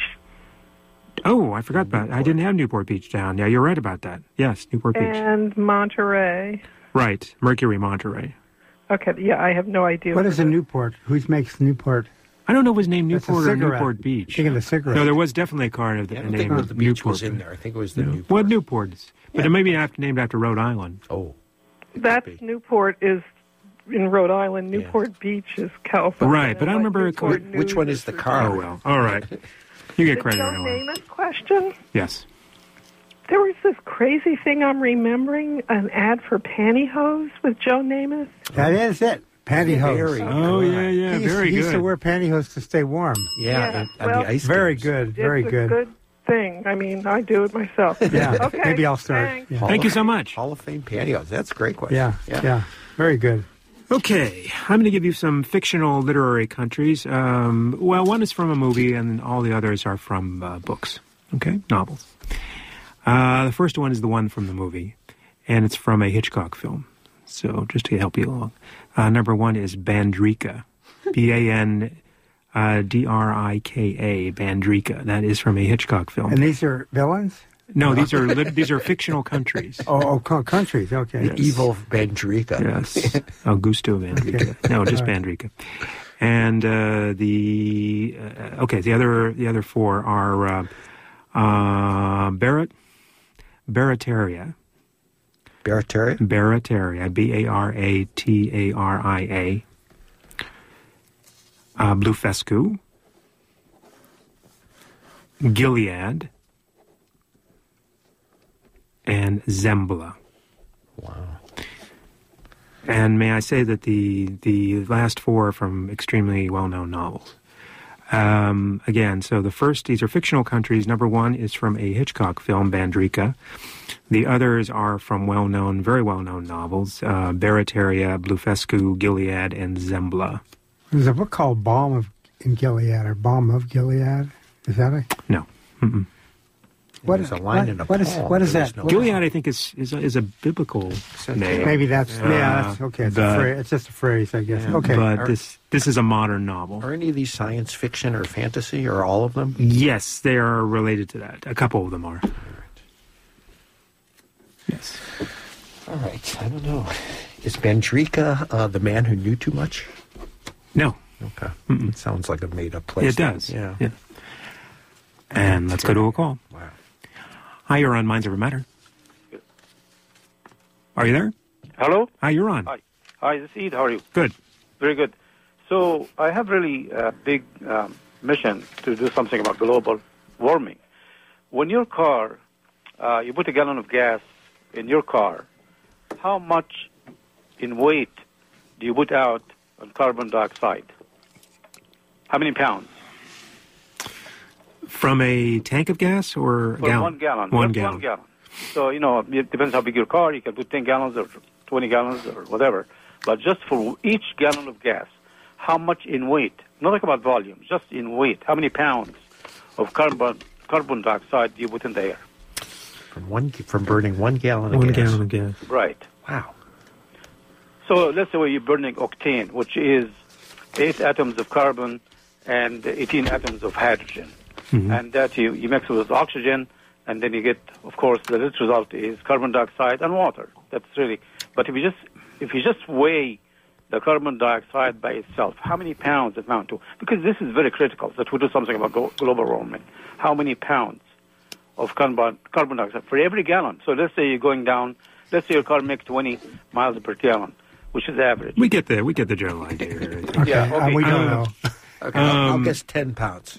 B: Oh, I forgot about I didn't have Newport Beach down. Yeah, you're right about that. Yes, Newport Beach.
L: And Monterey.
B: Right. Mercury Monterey.
L: Okay, yeah, I have no idea.
C: What is a Newport? Who makes Newport?
B: I don't know if it was named
C: That's a
B: Newport or
C: cigarette.
B: Newport Beach.
C: Thinking of cigarette.
B: No, there was definitely a car of the
D: I don't
B: name
D: think the beach
B: Newport.
D: was in there. I think it was the
B: No.
D: Newport.
B: What Newports? But it may be after, named after Rhode Island.
D: Oh.
L: That's Newport is in Rhode Island. Newport Beach is California.
B: Right, but I
L: Like
B: remember...
L: Newport
D: Which
L: News
D: one is the car?
B: Oh, well. All right. You get
L: The
B: credit
L: Joe
B: anyway.
L: Namath question?
B: Yes.
L: There was this crazy thing I'm remembering, an ad for pantyhose with Joe Namath.
C: That is it. Pantyhose.
D: Very
B: Oh, yeah, yeah.
C: He used,
B: Very
C: he used
B: good.
C: to wear pantyhose to stay warm.
D: Yeah,
L: Yeah,
D: and, and
L: well,
D: the ice
C: Very
D: games.
C: good. Very
L: it's
C: good.
L: a good thing. I mean, I do it myself.
C: Yeah.
L: Okay.
C: Maybe I'll start.
L: Thanks.
C: Yeah.
D: Hall
B: Thank
D: of
B: you so
D: Fame-
B: much.
D: Hall of Fame pantyhose. That's a great question.
C: Yeah. Yeah. Very good.
B: Okay, I'm going to give you some fictional literary countries. Um, well, one is from a movie, and all the others are from uh, books. Okay, novels. Uh, the first one is the one from the movie, and it's from a Hitchcock film. So just to help you along, uh, number one is Bandrika, B A N D R I K A, Bandrika. That is from a Hitchcock film.
C: And these are villains?
B: No, these are lit- these are fictional countries.
C: Oh, oh co- countries. Okay.
D: The evil Bandrika.
B: Yes, Augusto Bandrika.
C: Okay.
B: No, just
C: All right.
B: Bandrika. And uh, the uh, okay, the other the other four are uh, uh, Barrett, Barataria,
D: Barataria,
B: Barataria, B A R A T A R I A, uh, Blufescu, Gilead, and Zembla.
D: Wow.
B: And may I say that the the last four are from extremely well-known novels. Um, again, so the first, these are fictional countries. Number one is from a Hitchcock film, Bandrika. The others are from well-known, very well-known novels, uh, Barataria, Blufescu, Gilead, and Zembla.
C: There's a book called Balm of in Gilead or Balm of Gilead. Is that it?
B: No. Mm-mm.
C: What
D: There's
C: is
D: a line
C: what,
D: in a
C: what is
D: poem.
C: what is
D: There's
C: that?
D: no-
B: Gilead, I think, is is a, is a biblical name.
C: Maybe that's
B: Uh,
C: yeah. That's okay. It's, a
B: but-
C: phrase, it's just a phrase, I guess.
D: Yeah.
C: Okay.
B: But this this is a modern novel.
D: Are any of these science fiction or fantasy, or all of them?
B: Yes, they are related to that. A couple of them are. Yes.
D: All right. I don't know. Is Bandrika uh, the man who knew too much?
B: No.
D: Okay.
B: Mm-mm.
D: It sounds like a made-up place.
B: It does.
D: Yeah.
B: yeah. And let's go to a call.
D: Wow.
B: Hi, you're on Minds Ever Matter. Are you there?
M: Hello?
B: Hi, you're on.
M: Hi. Hi, this is Eid. How are you?
B: Good.
M: Very good. So I have really a big um, mission to do something about global warming. when your car, uh, you put a gallon of gas in your car, how much in weight do you put out on carbon dioxide? How many pounds?
B: From a tank of gas or a
M: For
B: gallon?
M: one gallon.
B: One
M: Just
B: gallon.
M: One gallon. So, you know, it depends how big your car. You can put ten gallons or twenty gallons or whatever. But just for each gallon of gas, how much in weight? Not like about volume, just in weight. How many pounds of carbon carbon dioxide do you put in the air?
D: From one from burning one gallon of
B: One
D: gas.
B: gallon of gas.
M: Right.
D: Wow.
M: So let's say you're burning octane, which is eight atoms of carbon and eighteen atoms of hydrogen.
B: Mm-hmm.
M: And that you, you mix it with oxygen, and then you get, of course, the net result is carbon dioxide and water. That's really, but if you just if you just weigh the carbon dioxide by itself, how many pounds it amount to? Because this is very critical that we do something about glo- global warming. How many pounds of carbon carbon dioxide for every gallon? So let's say you're going down. Let's say your car makes twenty miles per gallon, which is average.
B: We get the we get the general idea. Right?
C: Okay,
M: Yeah, okay.
C: uh, we don't
B: Uh,
C: know.
D: Okay, I'll, I'll
B: Um,
D: guess ten pounds.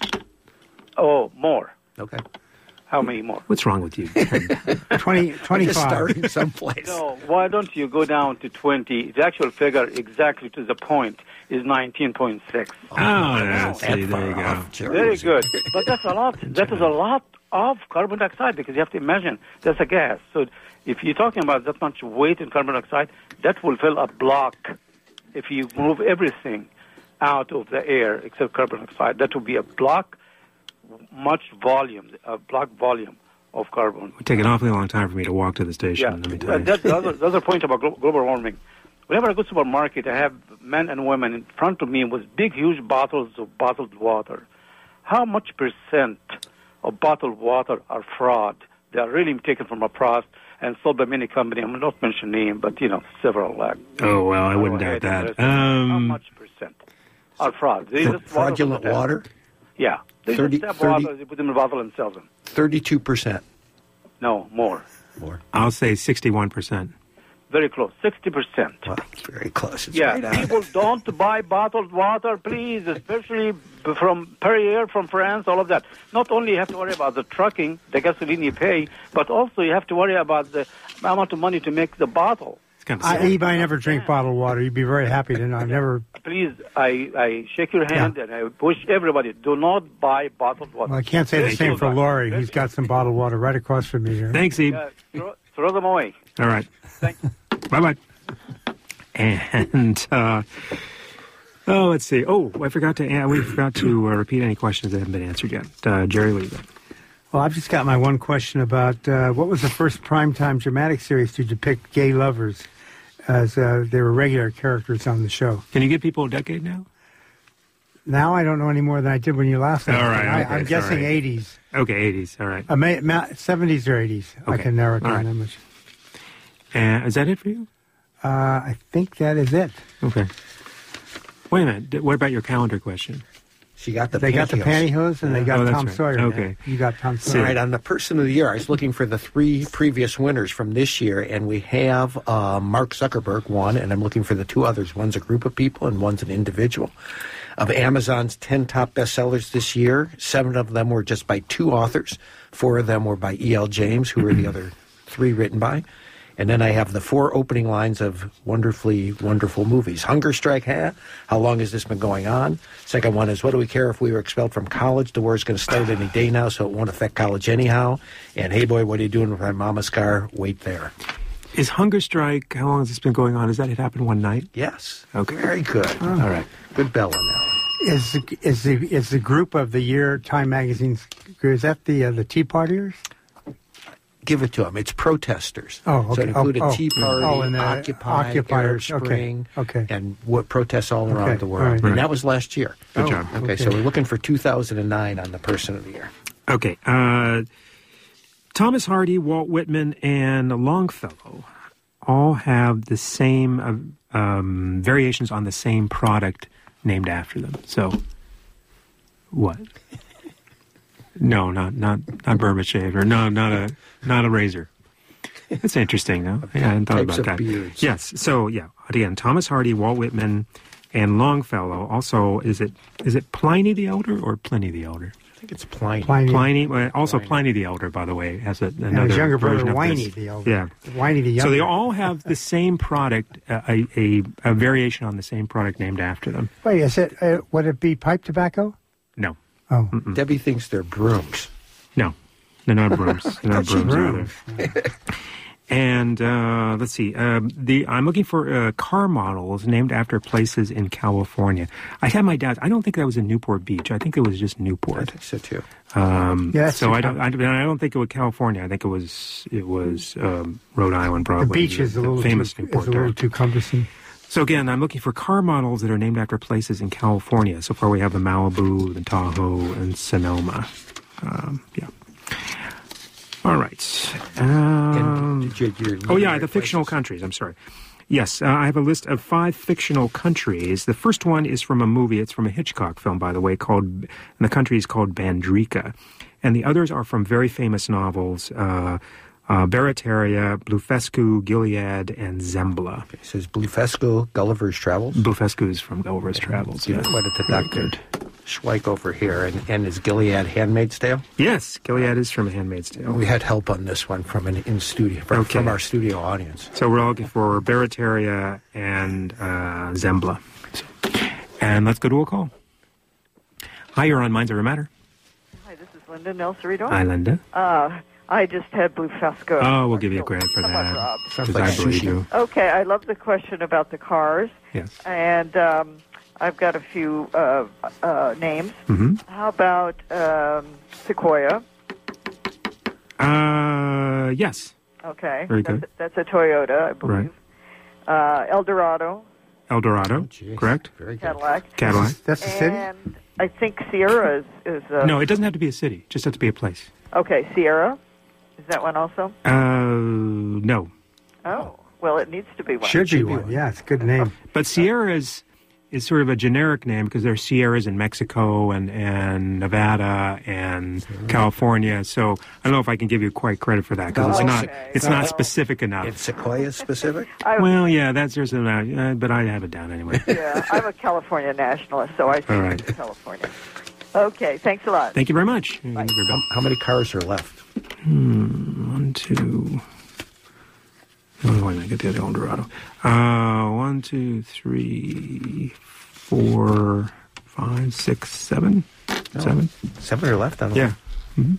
M: Oh, more.
D: Okay.
M: How many more?
B: What's wrong with you?
C: twenty,
D: Just
C: twenty-five.
D: starting someplace.
M: No, why don't you go down to twenty? The actual figure, exactly to the point, is nineteen point six.
B: Oh, yeah, see,
D: That
B: there you
D: far
B: go.
D: off, Jerry.
M: Very good. But that's a lot. That is a lot of carbon dioxide because you have to imagine that's a gas. So if you're talking about that much weight in carbon dioxide, that will fill a block. If you move everything out of the air except carbon dioxide, that will be a block, much volume, a block volume of carbon.
B: It would take an awfully long time for me to walk to the station.
M: Yeah,
B: Let me tell you.
M: and that's the other, the other point about glo- global warming. Whenever I go to the supermarket, I have men and women in front of me with big, huge bottles of bottled water. How much percent of bottled water are fraud? They are really taken from a process and sold by many companies. I'm not mentioning name, but, you know, several lakh.
B: Oh, well, I wouldn't
M: Go
B: doubt
M: ahead and
B: that.
M: list How
B: Um,
M: much percent are fraud? They just
D: Fraudulent
M: water.
D: water,
M: Yeah. They
D: thirty,
M: just tap
D: thirty
M: water, they put them in a bottle and sell them.
D: thirty-two percent.
M: No, more.
D: More.
B: I'll say sixty-one percent.
M: Very close. sixty percent.
D: Wow, very close. It's
M: Yeah,
D: right on.
M: people don't buy bottled water, please, especially b- from Perrier, from France, all of that. Not only you have to worry about the trucking, the gasoline you pay, but also you have to worry about the amount of money to make the bottle.
B: It's kind of
C: I,
B: sad.
C: Eve, I never drink bottled water. You'd be very happy to know. I've never.
M: Please, I, I shake your hand and I push everybody, do not buy bottled water.
C: Well, I can't say the
M: Very
C: same
M: few
C: for
M: buy.
C: Laurie.
M: Very
C: He's
M: few.
C: got some bottled water right across from me here.
B: Thanks, Eve.
M: Yeah, throw, throw them away.
B: All right.
M: Thank you.
B: Bye-bye. And, uh, oh, let's see. Oh, I forgot to, uh, we forgot to uh, repeat any questions that haven't been answered yet. Uh, Jerry, what do you got?
C: Well, I've just got my one question about uh, what was the first primetime dramatic series to depict gay lovers as uh, they were regular characters on the show?
B: Can you give people a decade now?
C: Now I don't know any more than I did when you last asked
B: All
C: me.
B: right,
C: I,
B: okay,
C: I'm guessing
B: sorry.
C: eighties.
B: Okay, eighties. All right.
C: Uh, may, ma- seventies or eighties. I
B: Okay,
C: can narrow it
B: all
C: down
B: right.
C: that much.
B: Uh, is that it for you?
C: Uh, I think that is it.
B: Okay. Wait a minute. D- What about your calendar question?
D: She got the
C: They got the pantyhose and they got
B: Oh, that's
C: Tom
B: right.
C: Sawyer.
B: Okay.
C: You got Tom
D: All
C: Sawyer.
D: right, on the Person of the Year, I was looking for the three previous winners from this year, and we have uh, Mark Zuckerberg won, and I'm looking for the two others. One's a group of people, and one's an individual. Of Amazon's ten top bestsellers this year, seven of them were just by two authors. Four of them were by E L. James, who were the other three written by. And then I have the four opening lines of wonderfully wonderful movies. Hunger Strike, huh? How long has this been going on? Second one is, what do we care if we were expelled from college? The war's going to start any day now, so it won't affect college anyhow. And hey, boy, what are you doing with my mama's car? Wait there.
B: Is Hunger Strike, how long has this been going on? Is that it happened one night?
D: Yes.
B: Okay.
D: Very good.
B: All right.
D: Good bell on that one.
C: Is the, is the is the group of the year Time Magazine's? Is that the uh, the Tea Partiers?
D: Give it to them. It's protesters.
C: Oh, okay.
D: So it included
C: Oh, oh.
D: Tea Party,
C: Oh, and the
D: Occupy,
C: occupiers.
D: Arab
C: Okay.
D: Spring,
C: Okay.
D: and what protests all around
C: Okay.
D: the
C: All
D: world.
C: right.
D: And that was last year.
B: Good
C: Oh,
B: job.
D: Okay, so
C: okay.
D: we're looking for two thousand nine on the Person of the Year.
B: Okay. Uh, Thomas Hardy, Walt Whitman, and Longfellow all have the same uh, um, variations on the same product named after them. So, what? No, not not not Burma shave, or no, not a not a razor. That's interesting, though. Yeah, I hadn't thought
D: Types
B: about
D: of
B: that.
D: beards.
B: Yes. So, yeah. Again, Thomas Hardy, Walt Whitman, and Longfellow. Also, is it is it Pliny the Elder or Pliny the Elder?
D: I think it's Pliny.
C: Pliny.
B: Pliny, well, also Pliny. Pliny the Elder, by the way, has a, another
C: and his younger
B: version
C: brother,
B: of
C: Whiny
B: this.
C: the Elder.
B: Yeah.
C: Whiny the Younger.
B: So they all have the same product, uh, a, a, a variation on the same product named after them.
C: Wait, is it, uh, would it be pipe tobacco?
B: No.
C: Oh.
B: Mm-mm.
D: Debbie thinks they're brooms.
B: No. They're not brooms. They're not brooms
C: brooms.
B: either. And uh, let's see. Um, the I'm looking for uh, car models named after places in California. I had my doubts. I don't think that was in Newport Beach. I think it was just Newport.
D: I think so too.
B: Um,
C: Yeah, that's
B: so
C: too
B: I don't. I, I don't think it was California. I think it was it was um, Rhode Island. Probably
C: The beach is a little,
B: famous
C: too,
B: Newport
C: is a little
B: there.
C: too cumbersome.
B: So again, I'm looking for car models that are named after places in California. So far, we have the Malibu, the Tahoe, and Sonoma. Um, yeah. All right. Um,
D: and did you,
B: oh, yeah, the fictional countries. I'm sorry. Yes, uh, I have a list of five fictional countries. The first one is from a movie. It's from a Hitchcock film, by the way, called, and the country is called Bandrika. And the others are from very famous novels, uh, uh, Barataria, Blufescu, Gilead, and Zembla.
D: Okay, so is Blufescu Gulliver's Travels?
B: Blufescu is from Gulliver's Travels,
D: yeah.
B: yes.
D: What did the Doctor Schweik over here, and, and is Gilead Handmaid's Tale?
B: Yes, Gilead is from Handmaid's Tale.
D: We had help on this one from an in studio from,
B: Okay.
D: from our studio audience.
B: So we're looking for Barataria and uh, Zembla. And let's go to a call. Hi, you're on Minds Over Matter.
N: Hi, this is Linda Nelserido.
B: Hi, Linda.
N: Uh, I just had Blufesco.
B: Oh, we'll give you a grant for that.
N: Sounds
B: Because
N: like
B: I believe
N: sushi.
B: you.
N: Okay, I love the question about the cars.
B: Yes.
N: And um, I've got a few uh, uh, names.
B: Mm-hmm.
N: How about um, Sequoia?
B: Uh, yes.
N: Okay.
B: Very
N: that's,
B: good.
N: That's a Toyota, I believe.
B: Right.
N: Uh, Eldorado,
B: Eldorado, correct?
D: Very
N: Cadillac.
B: Cadillac.
C: That's the city?
N: And I think Sierra is... is uh,
B: No, it doesn't have to be a city. It just has to be a place.
N: Okay, Sierra. Is that one also?
B: Uh, no.
N: Oh, well, it needs to be one.
C: Should be one. Yeah, it's a good name.
B: But Sierra is, is sort of a generic name because there are Sierras in Mexico and, and Nevada and California. So I don't know if I can give you quite credit for that because it's
D: Oh,
B: not
D: okay.
B: it's not specific enough.
D: It's Sequoia specific?
B: Well, yeah, that's there's a, uh, but I have it down anyway.
N: Yeah, I'm a California nationalist, so I
B: All
N: think
B: right.
N: it's California. Okay, thanks a lot.
B: Thank you very much.
D: How, how many cars are left?
B: Hmm, one, two. Oh, wait a minute, get the other Eldorado. Uh, one, two, three, four, five, six, seven.
D: Oh,
B: Seven.
D: Seven are left on the
B: Yeah. hmm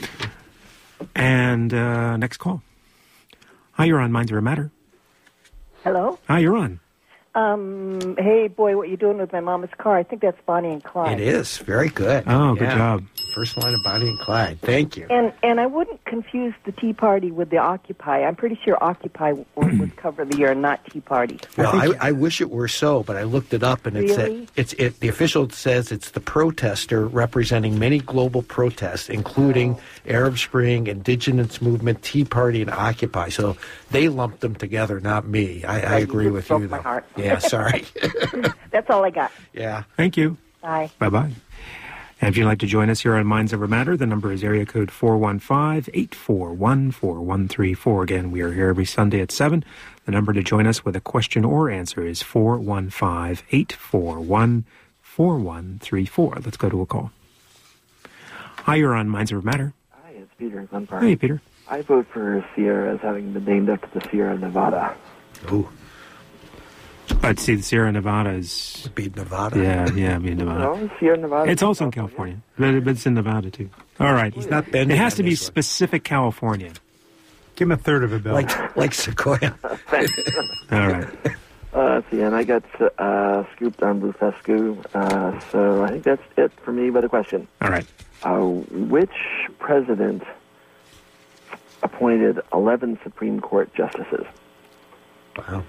B: And uh, next call. Hi, you're on Minds Over Matter.
O: Hello.
B: Hi, you're on.
O: Um, hey, boy, what you doing with my mama's car? I think that's Bonnie and Clyde.
D: It is. Very good.
B: Oh, good
D: Yeah.
B: job.
D: First line of Bonnie and Clyde. Thank you.
O: And and I wouldn't confuse the Tea Party with the Occupy. I'm pretty sure Occupy would, would cover the year, not Tea Party.
D: Well, I, I wish it were so, but I looked it up, and it's
O: Really?
D: a, it's it. The official says it's the protester representing many global protests, including
O: Oh.
D: Arab Spring, Indigenous Movement, Tea Party, and Occupy. So they lumped them together, not me. I, I
O: Right, you
D: agree
O: just
D: with
O: broke
D: you,
O: my
D: though.
O: heart.
D: Yeah, sorry.
O: That's all I got.
D: Yeah.
B: Thank you.
O: Bye.
B: Bye-bye. And if you'd like to join us here on Minds Over Matter, the number is area code four one five, eight four one, four one three four. Again, we are here every Sunday at seven. The number to join us with a question or answer is four one five, eight four one, four one three four. Let's go to a call. Hi, you're on Minds Over Matter.
P: Hi, it's Peter in Glen Park.
B: Hey, Peter.
P: I vote for Sierra as having been named after the Sierra Nevada.
D: Ooh.
B: I'd see the Sierra Nevada is...
D: Be Nevada.
B: Yeah, yeah, it'd be Nevada.
P: No, Sierra Nevada.
B: It's also in California, but but it's in Nevada, too. All right.
D: He's not bending
B: It has
D: on
B: to be
D: this one.
B: specific California.
C: Give him a third of a bill.
D: Like, like Sequoia.
P: Thanks.
B: All right.
P: Uh, let's see, and I got uh, scooped on Blufescu, uh, so I think that's it for me by the question.
B: All right.
P: Uh, which president appointed eleven Supreme Court justices?
D: Wow.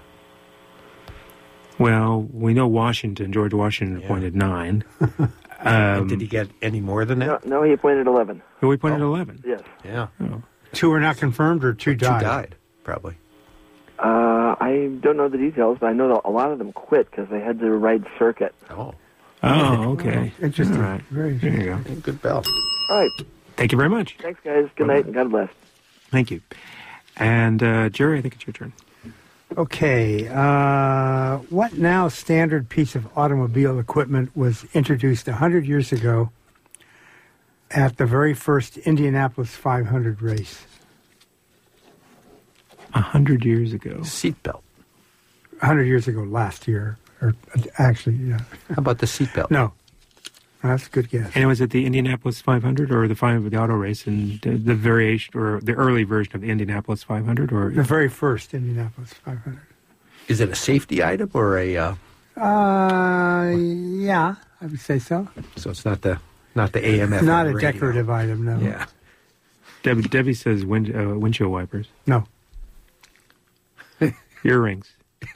B: Well, we know Washington, George Washington appointed nine. Um,
D: Did he get any more than that?
P: No, no he appointed eleven.
B: Who appointed eleven?
P: Yes.
D: Yeah.
B: Oh.
C: Two are not confirmed or two
D: Two
C: died?
D: died, probably.
P: Uh, I don't know the details, but I know that a lot of them quit because they had to ride circuit.
D: Oh.
B: Oh, okay.
C: Interesting.
B: All right.
C: Very
B: There you go.
D: Good bell.
P: All right.
B: Thank you very much.
P: Thanks, guys. Good night, and God bless.
B: Thank you. And, uh, Jerry, I think it's your turn.
C: Okay. Uh, what now standard piece of automobile equipment was introduced one hundred years ago at the very first Indianapolis five hundred race?
B: A hundred years ago.
D: Seatbelt.
C: A hundred years ago, last year, or uh, actually, yeah.
D: How about the seatbelt?
C: No, that's a good guess.
B: And it was at the Indianapolis five hundred or the five the auto race, and the, the variation or the early version of the Indianapolis five hundred, or
C: The very first Indianapolis five hundred.
D: Is it a safety item or a? Uh...
C: Uh, yeah, I would say so.
D: So it's not the not the A M F.
C: Not a
D: radio.
C: decorative item, no.
D: Yeah.
B: Debbie, Debbie says wind, uh, windshield wipers.
C: No.
B: Earrings.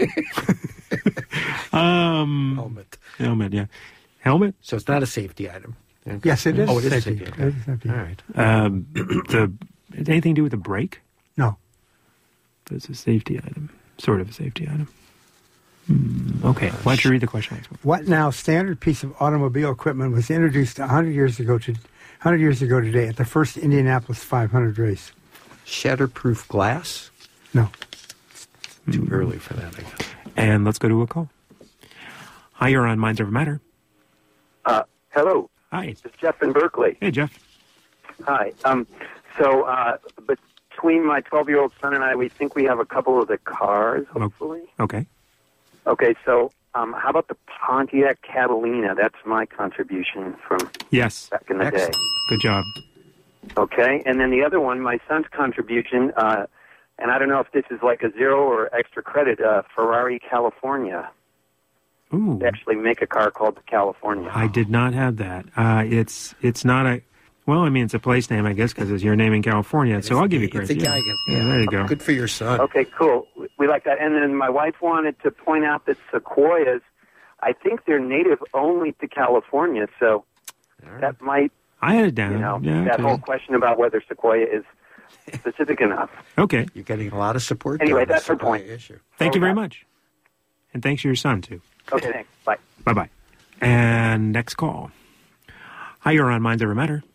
B: um,
D: helmet.
B: Helmet, yeah. Helmet?
D: So it's not a safety item. Okay.
C: Yes, it is.
D: Oh, it is a
C: safety.
D: safety
C: It
D: item.
C: is safety.
D: All right.
B: Um, the anything to do with the brake?
C: No.
B: It's a safety item. Sort of a safety item. Hmm, okay. Why don't you read the question?
C: What now standard piece of automobile equipment was introduced one hundred years ago to one hundred years ago today at the first Indianapolis five hundred race?
D: Shatterproof glass?
C: No.
D: Too mm. early for that, I guess.
B: And let's go to a call. Hi, you're on Minds Over Matter.
Q: Uh, hello.
B: Hi.
Q: It's Jeff in Berkeley.
B: Hey, Jeff.
Q: Hi. Um, so uh, between my twelve-year-old son and I, we think we have a couple of the cars, hopefully.
B: Okay.
Q: Okay, so um, how about the Pontiac Catalina? That's my contribution from
B: yes.
Q: back in the
B: Excellent.
Q: day.
B: Good job.
Q: Okay, and then the other one, my son's contribution, uh, and I don't know if this is like a zero or extra credit, uh, Ferrari California.
B: Ooh.
Q: They actually make a car called the California.
B: I did not have that. Uh, it's it's not a... Well, I mean, it's a place name, I guess, because it's your name in California, so I'll give you credit.
D: It's a
B: Yeah.
D: guy.
B: Yeah, there you go.
D: Good for your son.
Q: Okay, cool. We like that. And then my wife wanted to point out that sequoias, I think they're native only to California, so that might,
B: I had it down.
Q: you know,
B: Yeah,
Q: that
B: okay.
Q: whole question about whether sequoia is specific enough.
B: Okay.
D: You're getting a lot of support.
Q: Anyway,
D: there on
Q: that's
D: the
Q: her point.
D: supply issue.
B: Thank you
Q: Okay.
B: very much. And thanks to your son, too.
Q: Okay, thanks. Bye.
B: Bye-bye. And next call. Hi, you're on Minds Over Matter.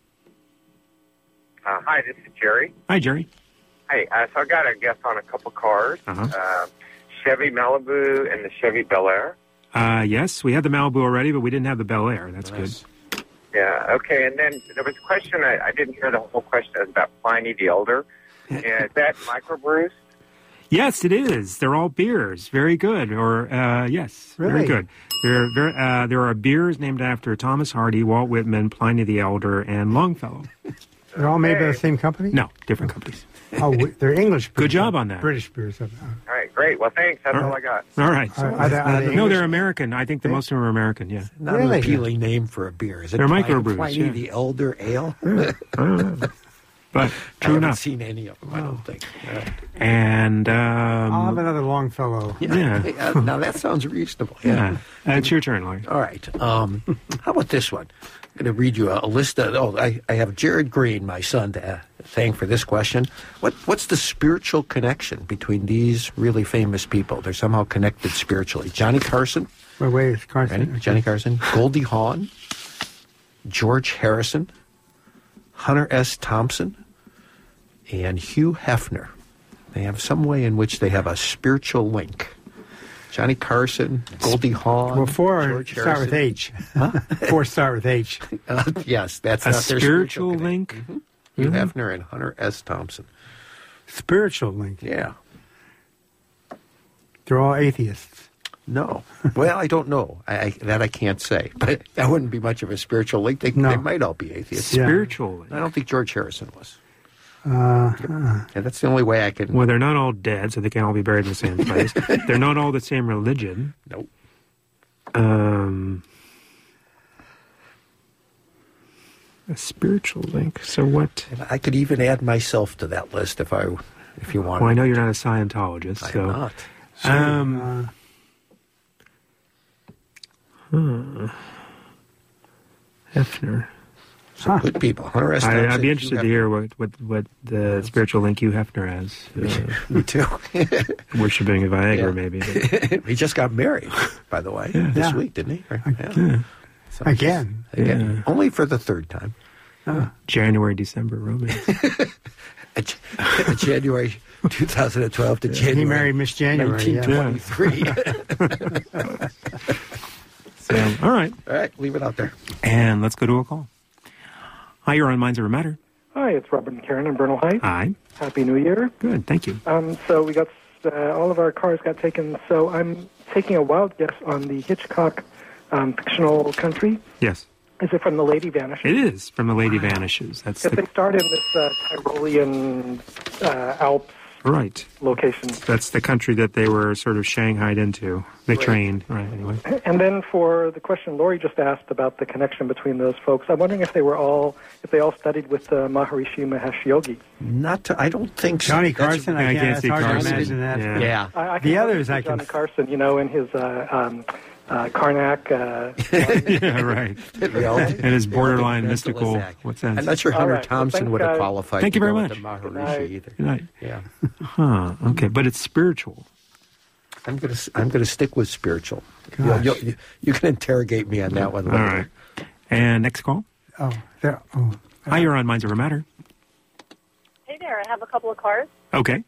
R: Uh, hi, this is Jerry.
B: Hi, Jerry.
R: Hey, uh, so I got a guess on a couple cars.
B: Uh-huh.
R: Uh, Chevy Malibu and the Chevy Bel Air.
B: Uh, yes, we had the Malibu already, but we didn't have the Bel Air. That's
D: Nice.
B: good.
R: Yeah, okay, and then there was a question, I, I didn't hear the whole question, it was about Pliny the Elder. Is that microbrews?
B: Yes, it is. They're all beers. Very good. Or, uh, yes, very
C: Really?
B: good. There are, very, uh, there are beers named after Thomas Hardy, Walt Whitman, Pliny the Elder, and Longfellow.
C: They're all made by the same company?
B: No, different companies.
C: Oh, w- they're English beers.
B: Good job on that.
C: British beers. Uh,
R: All right, great. Well, thanks. That's
B: All
R: all,
B: right.
R: I got.
B: All right.
C: Are- are they- are they
B: no,
C: English?
B: they're American. I think the most of them are American, yeah.
D: Not
C: Really?
D: an appealing name for a beer. Is it
B: They're
D: Pliny,
B: microbrews,
D: Pliny
B: yeah.
D: the Elder Ale?
B: But
D: I
B: true
D: haven't
B: enough.
D: seen any of them, I don't think. Uh,
B: And,
C: I'll have
B: um,
C: another Longfellow.
B: yeah.
D: yeah, now that sounds reasonable.
B: Yeah. Uh, it's your turn, Larry.
D: All right. Um, how about this one? I'm going to read you a, a list of. Oh, I, I have Jared Green, my son, to uh, thank for this question. What What's the spiritual connection between these really famous people? They're somehow connected spiritually. Johnny Carson.
C: Wait, wait, it's Carson.
D: Ready? Johnny Carson. Goldie Hawn. George Harrison. Hunter S. Thompson. And Hugh Hefner. They have some way in which they have a spiritual link. Johnny Carson, Goldie Hawn,
C: Well, four
D: George
C: start with
D: Harrison.
C: H. Four start with H.
D: Uh, yes, that's
B: A
D: not their
B: spiritual
D: connection.
B: link?
D: Mm-hmm. Hugh Hefner and Hunter S. Thompson.
C: Spiritual link.
D: Yeah.
C: They're all atheists.
D: No. Well, I don't know. I, I, that I can't say. But that wouldn't be much of a spiritual link. They,
C: No.
D: they might all be atheists.
C: Yeah.
B: Spiritual link.
D: I don't think George Harrison was.
C: Uh,
D: And that's the only way I can...
B: Well, they're not all dead, so they can't all be buried in the same place. They're not all the same religion.
D: Nope.
B: Um, a spiritual link. So what?
D: And I could even add myself to that list if I, if you want.
B: Well, I know you're not a Scientologist,
D: I
B: so.
D: am not.
B: Um, huh. Hefner.
D: Some good people. Hunter S.
B: I,
D: Thompson,
B: I'd be
D: Hugh
B: interested to
D: Hefner.
B: hear what, what, what the spiritual link Hugh Hefner has. Uh,
D: Me too.
B: worshipping a Viagra,
D: Yeah.
B: maybe.
D: He just got married, by the way,
B: Yeah.
D: this
C: Yeah.
D: week, didn't he? Right? Yeah.
B: Yeah.
D: So-
C: again.
D: Again.
B: Yeah.
D: Only for the third time.
B: January, December romance.
D: A J- a January twenty twelve to January
C: He married Miss January. Yeah.
D: nineteen twenty-three.
B: So, all right.
D: All right, leave it out there.
B: And let's go to a call. Hi, you're on Minds Over Matter.
S: Hi, it's Robert and Karen in Bernal Heights.
B: Hi.
S: Happy New Year.
B: Good, thank you.
S: Um, so we got uh, all of our cars got taken. So I'm taking a wild guess on the Hitchcock um, fictional country.
B: Yes.
S: Is it from The Lady Vanishes?
B: It is from The Lady Vanishes. That's
S: Because
B: the,
S: they start in this uh, Tyrolean uh, Alps
B: right.
S: location.
B: That's the country that they were sort of shanghaied into. They
S: Right.
B: trained. Right, anyway.
S: And then for the question Lori just asked about the connection between those folks, I'm wondering if they were all, if they all studied with uh, Maharishi Mahesh Yogi.
D: Not to, I don't think so.
C: Johnny
D: That's-
C: Carson, I, can't, it's hard to imagine that.
B: Yeah.
D: Yeah.
S: I, I
C: The
S: can
C: others
S: see
C: I can-
S: Johnny Carson, you know, in his uh, um, uh, Karnak. Uh,
B: yeah, right. And his borderline mystical. What's that?
D: I'm not sure
S: All
D: Hunter
S: right. Well,
D: Thompson
S: thanks,
D: would have
S: guys.
D: qualified.
B: Thank
D: to
B: you very
D: go
B: much.
D: with the Maharishi
S: Good night.
D: either.
B: Good night.
D: Yeah.
B: Huh. Okay, but it's spiritual.
D: I'm gonna s- I'm gonna stick with spiritual. You'll,
C: Gosh.
D: you'll, you you can interrogate me on that one
B: All
D: later.
B: right. And next call.
C: Oh, there. Oh,
B: Hi, you're on Minds Over Matter.
T: Hey there, I have a couple of cars.
B: Okay.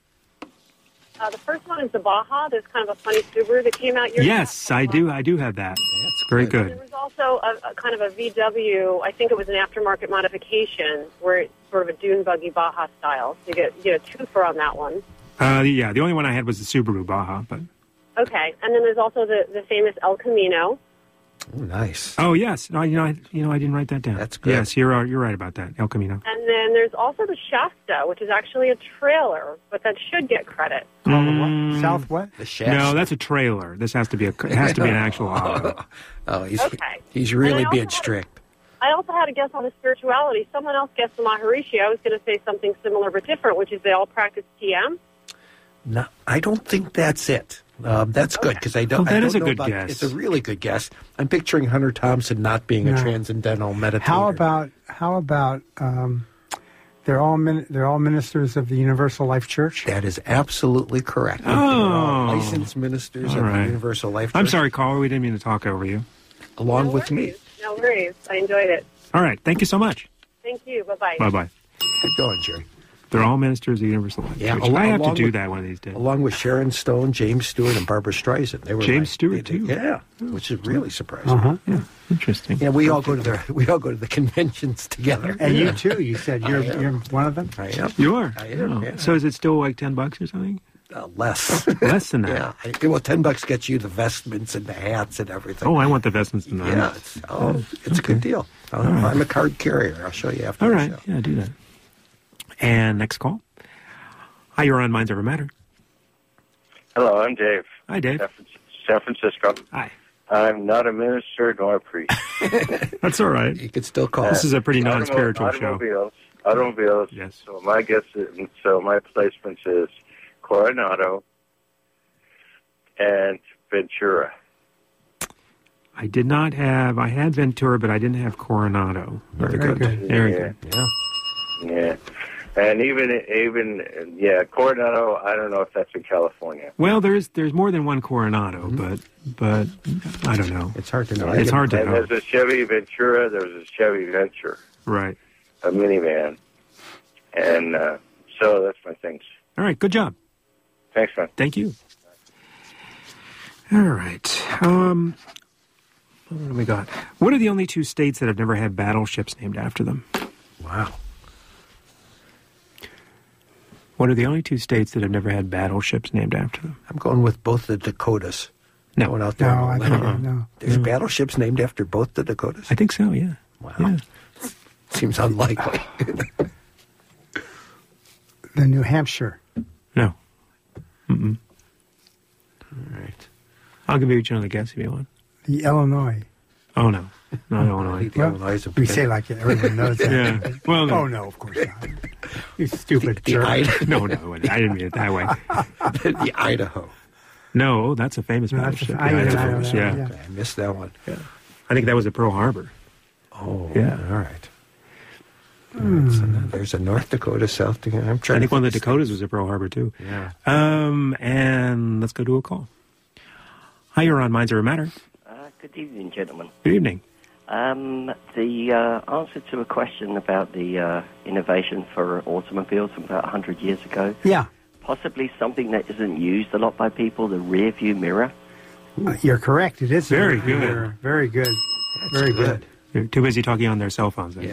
T: Uh, the first one is the Baja. There's kind of a funny Subaru that came out years
B: Yes, I do. I do have that.
D: That's
B: Very
T: There
B: good.
T: was also a, a kind of a V W. I think it was an aftermarket modification where it's sort of a dune buggy Baja style. So you get you get a twofer on that one.
B: Uh, yeah, the only one I had was the Subaru Baja, but
T: Okay, and then there's also the, the famous El Camino.
D: Oh, nice.
B: oh yes, no, you know, I, you know, I didn't write that down.
D: That's good.
B: Yes, you're uh, you're right about that. El Camino.
T: And then there's also the Shasta, which is actually a trailer, but that should get credit.
B: Mm,
C: South what?
D: The Shasta.
B: No, that's a trailer. This has to be a. It has to be an actual auto.
D: Oh, he's
T: Okay.
D: he's really
T: And I
D: being
T: also had-
D: strict.
T: I also had a guess on the spirituality. Someone else guessed the Maharishi. I was going to say something similar but different, which is they all practice T M.
D: No, I don't think that's it. Um, that's good because I don't.
B: Well, that
D: I don't
B: is a
D: know
B: good
D: about-
B: guess.
D: It's a really good guess. I'm picturing Hunter Thompson not being a
C: No.
D: transcendental meditator.
C: How about how about um, they're all min- they're all ministers of the Universal Life Church?
D: That is absolutely correct.
B: Oh.
D: They're all licensed ministers
B: All
D: of
B: right.
D: the Universal Life Church.
B: I'm sorry, caller. We didn't mean to talk over you.
D: Along
T: No
D: with me.
T: worries. No worries. I enjoyed it.
B: All right. Thank you so much.
T: Thank you. Bye-bye.
B: Bye bye.
D: Keep going, Jerry.
B: They're all ministers of the Universal Life
D: Yeah,
B: Church.
D: al-
B: I have to
D: along
B: do
D: with-
B: that one of these days.
D: Along with Sharon Stone, James Stewart, and Barbara Streisand. They were
B: James
D: like-
B: Stewart,
D: they-
B: too.
D: Yeah, which is really surprising.
C: Uh-huh.
B: Yeah, interesting.
D: Yeah, we all go to the we all go to the conventions together.
C: And you too. You said you're you're one of them.
D: I am.
B: You are.
D: I am,
B: Oh.
D: yeah.
B: So is it still like ten bucks or something?
D: Uh, less.
B: Less than that.
D: Yeah. I- well, ten bucks gets you the vestments and the hats and everything.
B: Oh, I want the vestments and the
D: Yeah,
B: hats.
D: it's, oh, it's a good deal. I'll,
B: All right.
D: I'm a card carrier. I'll show you after
B: All
D: the
B: right.
D: show.
B: Yeah, do that. And next call. Hi, you're on Minds Over Matter.
I: Hello, I'm Dave.
B: Hi, Dave.
I: San Fran- San Francisco.
B: Hi.
I: I'm not a minister nor a priest.
B: That's all right.
D: You could still call.
B: This is a pretty
I: Automo-
B: non-spiritual show.
I: automobiles, Automobiles.
B: Yes.
I: So my guess is, so my placement is Coronado and Ventura.
B: I did not have. I had Ventura, but I didn't have Coronado.
D: Very good.
B: Very
I: Yeah.
B: good.
D: Yeah.
I: Yeah. And even, even, yeah, Coronado, I don't know if that's in California.
B: Well, there's there's more than one Coronado,
D: Mm-hmm.
B: but but I don't know.
D: It's hard to know.
B: It's hard to
I: And
B: know.
I: there's a Chevy Ventura, there's a Chevy Venture,
B: Right.
I: a minivan. And uh, so that's my things.
B: All right. Good job.
I: Thanks, man.
B: Thank you. All right. Um, what do we got? What are the only two states that have never had battleships named after them?
D: Wow.
B: What are the only two states that have never had battleships named after them?
D: I'm going with both the Dakotas.
B: No.
D: Going out there.
C: No,
D: on
C: I
D: the
C: think
D: limb.
C: no.
D: There's
B: No.
D: battleships named after both the Dakotas.
B: I think so. Yeah.
D: Wow.
B: Yeah.
D: Seems unlikely.
C: The New Hampshire.
B: No. Mm-mm.
D: All right.
B: I'll give you each another guess if you want.
C: The Illinois.
B: Oh no. No,
D: I
B: Illinois.
D: think the
C: Well,
D: Illinois is a
C: we say like it. Everyone knows that.
B: Yeah. Well, no.
C: Oh no, of course not. You stupid
D: the,
C: jerk.
D: Ida-
B: No, no. I didn't mean it that way.
D: the Idaho.
B: No, that's a famous
C: No, that's a-
B: battleship.
C: I
B: Yeah,
C: know
B: it's a
C: that,
B: famous-
C: I know
B: yeah.
C: that,
D: Okay, I missed that one.
B: Yeah. I think that was at Pearl Harbor.
D: Oh,
B: Yeah.
D: All right. All right, so now there's a North Dakota, South Dakota. I'm trying
B: I think
D: to
B: one of the Dakotas was at Pearl Harbor too.
D: Yeah.
B: Um, and let's go to a call. Hi, you're on Minds Over Matter.
U: Uh, good evening, gentlemen.
B: Good evening.
U: Um, the uh, answer to a question about the uh, innovation for automobiles from about one hundred years ago,
C: Yeah,
U: possibly something that isn't used a lot by people, the rear view mirror.
C: uh, you're correct. It is
B: Very
C: very
B: good.
C: good. Very good. Very good.
B: They're too busy talking on their cell phones. I guess.
D: Yeah.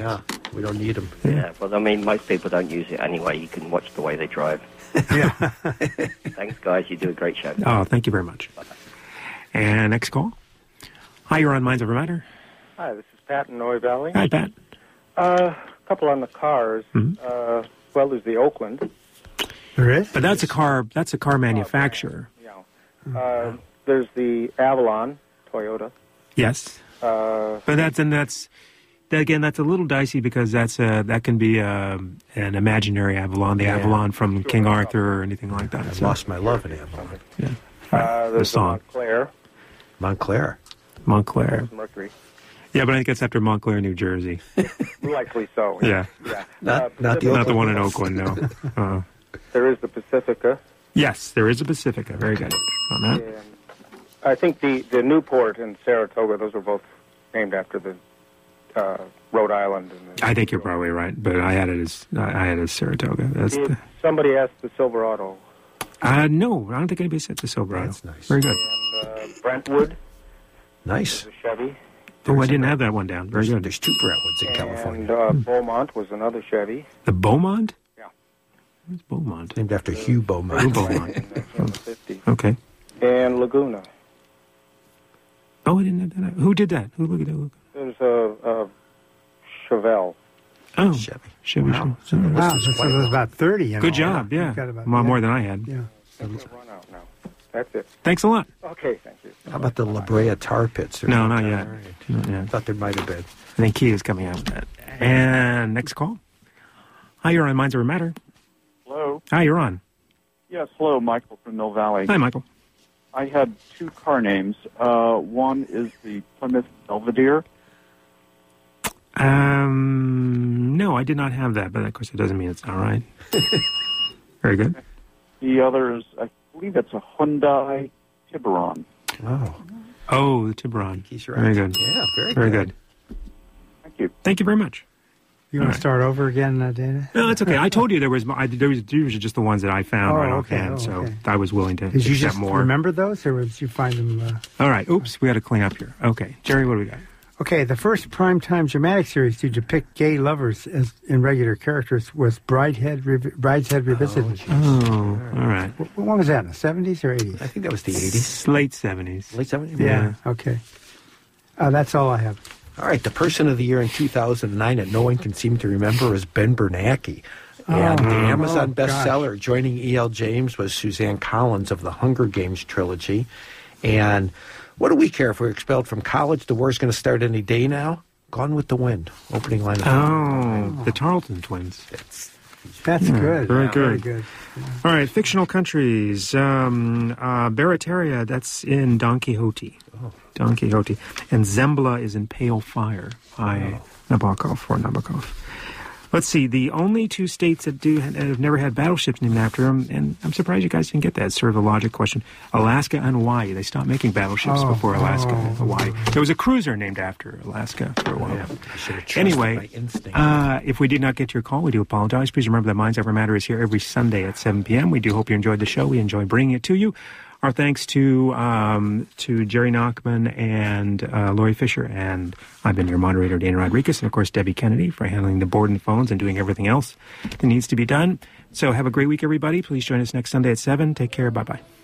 D: We don't need them.
U: Yeah, well, I mean, most people don't use it anyway. You can watch the way they drive.
C: Yeah.
U: Thanks, guys. You do a great show.
B: Oh, thank you very much.
U: Bye-bye.
B: And next call. Hi, you're on Minds Over Matter.
A: Hi, this is Pat in Noy Valley.
B: Hi, Pat.
A: Uh, a couple on the cars.
B: Mm-hmm.
A: Uh, well, there's the Oakland.
C: There is?
B: But that's a car. That's a car manufacturer.
A: Yeah. Uh, there's the Avalon, Toyota.
B: Yes.
A: Uh,
B: But that's and that's that, again. That's a little dicey because that's a that can be a, an imaginary Avalon, the
D: Yeah.
B: Avalon from King Arthur or anything like that.
D: I
B: So,
D: lost my love in Avalon.
B: Yeah.
A: uh,
B: The
A: there's the
B: song.
A: Montclair.
D: Montclair.
B: Montclair.
A: There's Mercury.
B: Yeah, but I think that's after Montclair, New Jersey.
A: Likely so.
B: Yeah.
A: Yeah.
D: Not,
A: Uh,
D: not the
B: Not the
A: Pacifica.
B: one in Oakland, no. Uh,
A: There is the Pacifica.
B: yes, there is a Pacifica. Very good on that.
A: And I think the, the Newport and Saratoga, those were both named after the uh, Rhode Island. And the,
B: I think you're probably right, but I had it as I had it as Saratoga. That's
A: Did
B: the,
A: somebody asked the Silverado.
B: uh, no, I don't think anybody said the Silverado.
D: That's nice.
B: Very good.
A: And uh, Brentwood,
D: Nice.
A: the Chevy.
B: Oh, I didn't have that one down. Very good.
D: There's two Brentwoods in California.
A: And uh, Beaumont was another Chevy.
B: The Beaumont?
A: Yeah.
B: Where's Beaumont?
D: Named after Hugh Beaumont.
B: Hugh Beaumont.
A: In nineteen fifty.
B: Okay.
A: And Laguna.
B: Oh, I didn't have that. Who did that? Who look at that? Look.
A: There's a, a Chevelle.
B: Oh,
D: Chevy.
B: Chevy.
D: Wow.
B: Chevy.
C: Wow, so so there's about thirty. In
B: Good
C: all.
B: job. Yeah.
C: You've got about-
B: Well,
C: yeah.
B: more than I had.
C: Yeah.
A: I'm going to run out now. That's it.
B: Thanks a lot.
A: Okay, thank you.
D: How about the La Brea Tar Pits?
B: No, not yet.
D: All right.
B: Not yet.
D: I thought there might have been.
B: I think Key is coming out with that. And next call. Hi, you're on Minds Over Matter.
V: Hello.
B: Hi, you're on.
V: Yes, hello, Michael from Mill Valley.
B: Hi, Michael.
V: I had two car names. Uh, one is the Plymouth Belvedere.
B: Um, no, I did not have that, but of course it doesn't mean it's all right. Very good.
V: The other is, I believe it's a Hyundai Tiburon.
D: Oh.
B: Oh, the Tiburon.
D: He's right.
B: Very good.
D: Yeah, very,
B: Very
D: good.
B: good.
V: Thank you.
B: Thank you very much.
C: You want
B: All
C: to
B: right.
C: start over again, uh, Dana?
B: No, it's okay. I told you there was. I, there was these were just the ones that I found
C: Oh,
B: right
C: okay.
B: offhand,
C: Oh,
B: so
C: okay.
B: I was willing to
C: Did you
B: accept
C: just
B: more.
C: remember those, or did you find them? Uh...
B: All right. Oops, we got to clean up here. Okay, Jerry, what do we got?
C: Okay, the first primetime dramatic series to depict gay lovers as in regular characters was Bridehead, Revi- Brideshead Revisited.
B: Oh, all right.
C: Wh- When was that, in the seventies or eighties?
D: I think that was the eighties.
B: Late seventies.
D: Late seventies?
C: Yeah, okay. Uh, that's all I have.
D: All right, the person of the year in two thousand nine that no one can seem to remember is Ben Bernanke. And
C: Oh,
D: the Amazon
C: oh, gosh.
D: bestseller joining E L. James was Suzanne Collins of the Hunger Games trilogy. And what do we care if we're expelled from college? The war's going to start any day now. Gone with the Wind, opening line of
B: Oh, the Tarleton twins.
C: That's
B: Yeah,
C: good.
B: Very
C: Yeah,
B: good.
C: Very good.
B: All right, fictional countries. Um, uh, Barataria, that's in Don Quixote.
D: Oh.
B: Don Quixote. And Zembla is in Pale Fire by Nabokov or Nabokov. Let's see, the only two states that do have never had battleships named after them, and I'm surprised you guys didn't get that. It's sort of a logic question. Alaska and Hawaii. They stopped making battleships
C: Oh,
B: before Alaska
C: oh.
B: and Hawaii. There was a cruiser named after Alaska for a while.
D: Yeah, I should have trusted
B: Anyway,
D: my instinct.
B: uh, if we did not get to your call, we do apologize. Please remember that Minds Over Matter is here every Sunday at seven p.m. We do hope you enjoyed the show. We enjoy bringing it to you. Our thanks to um, to Jerry Nachman and uh, Lori Fisher. And I've been your moderator, Dana Rodriguez, and of course, Debbie Kennedy for handling the board and phones and doing everything else that needs to be done. So have a great week, everybody. Please join us next Sunday at seven. Take care. Bye-bye.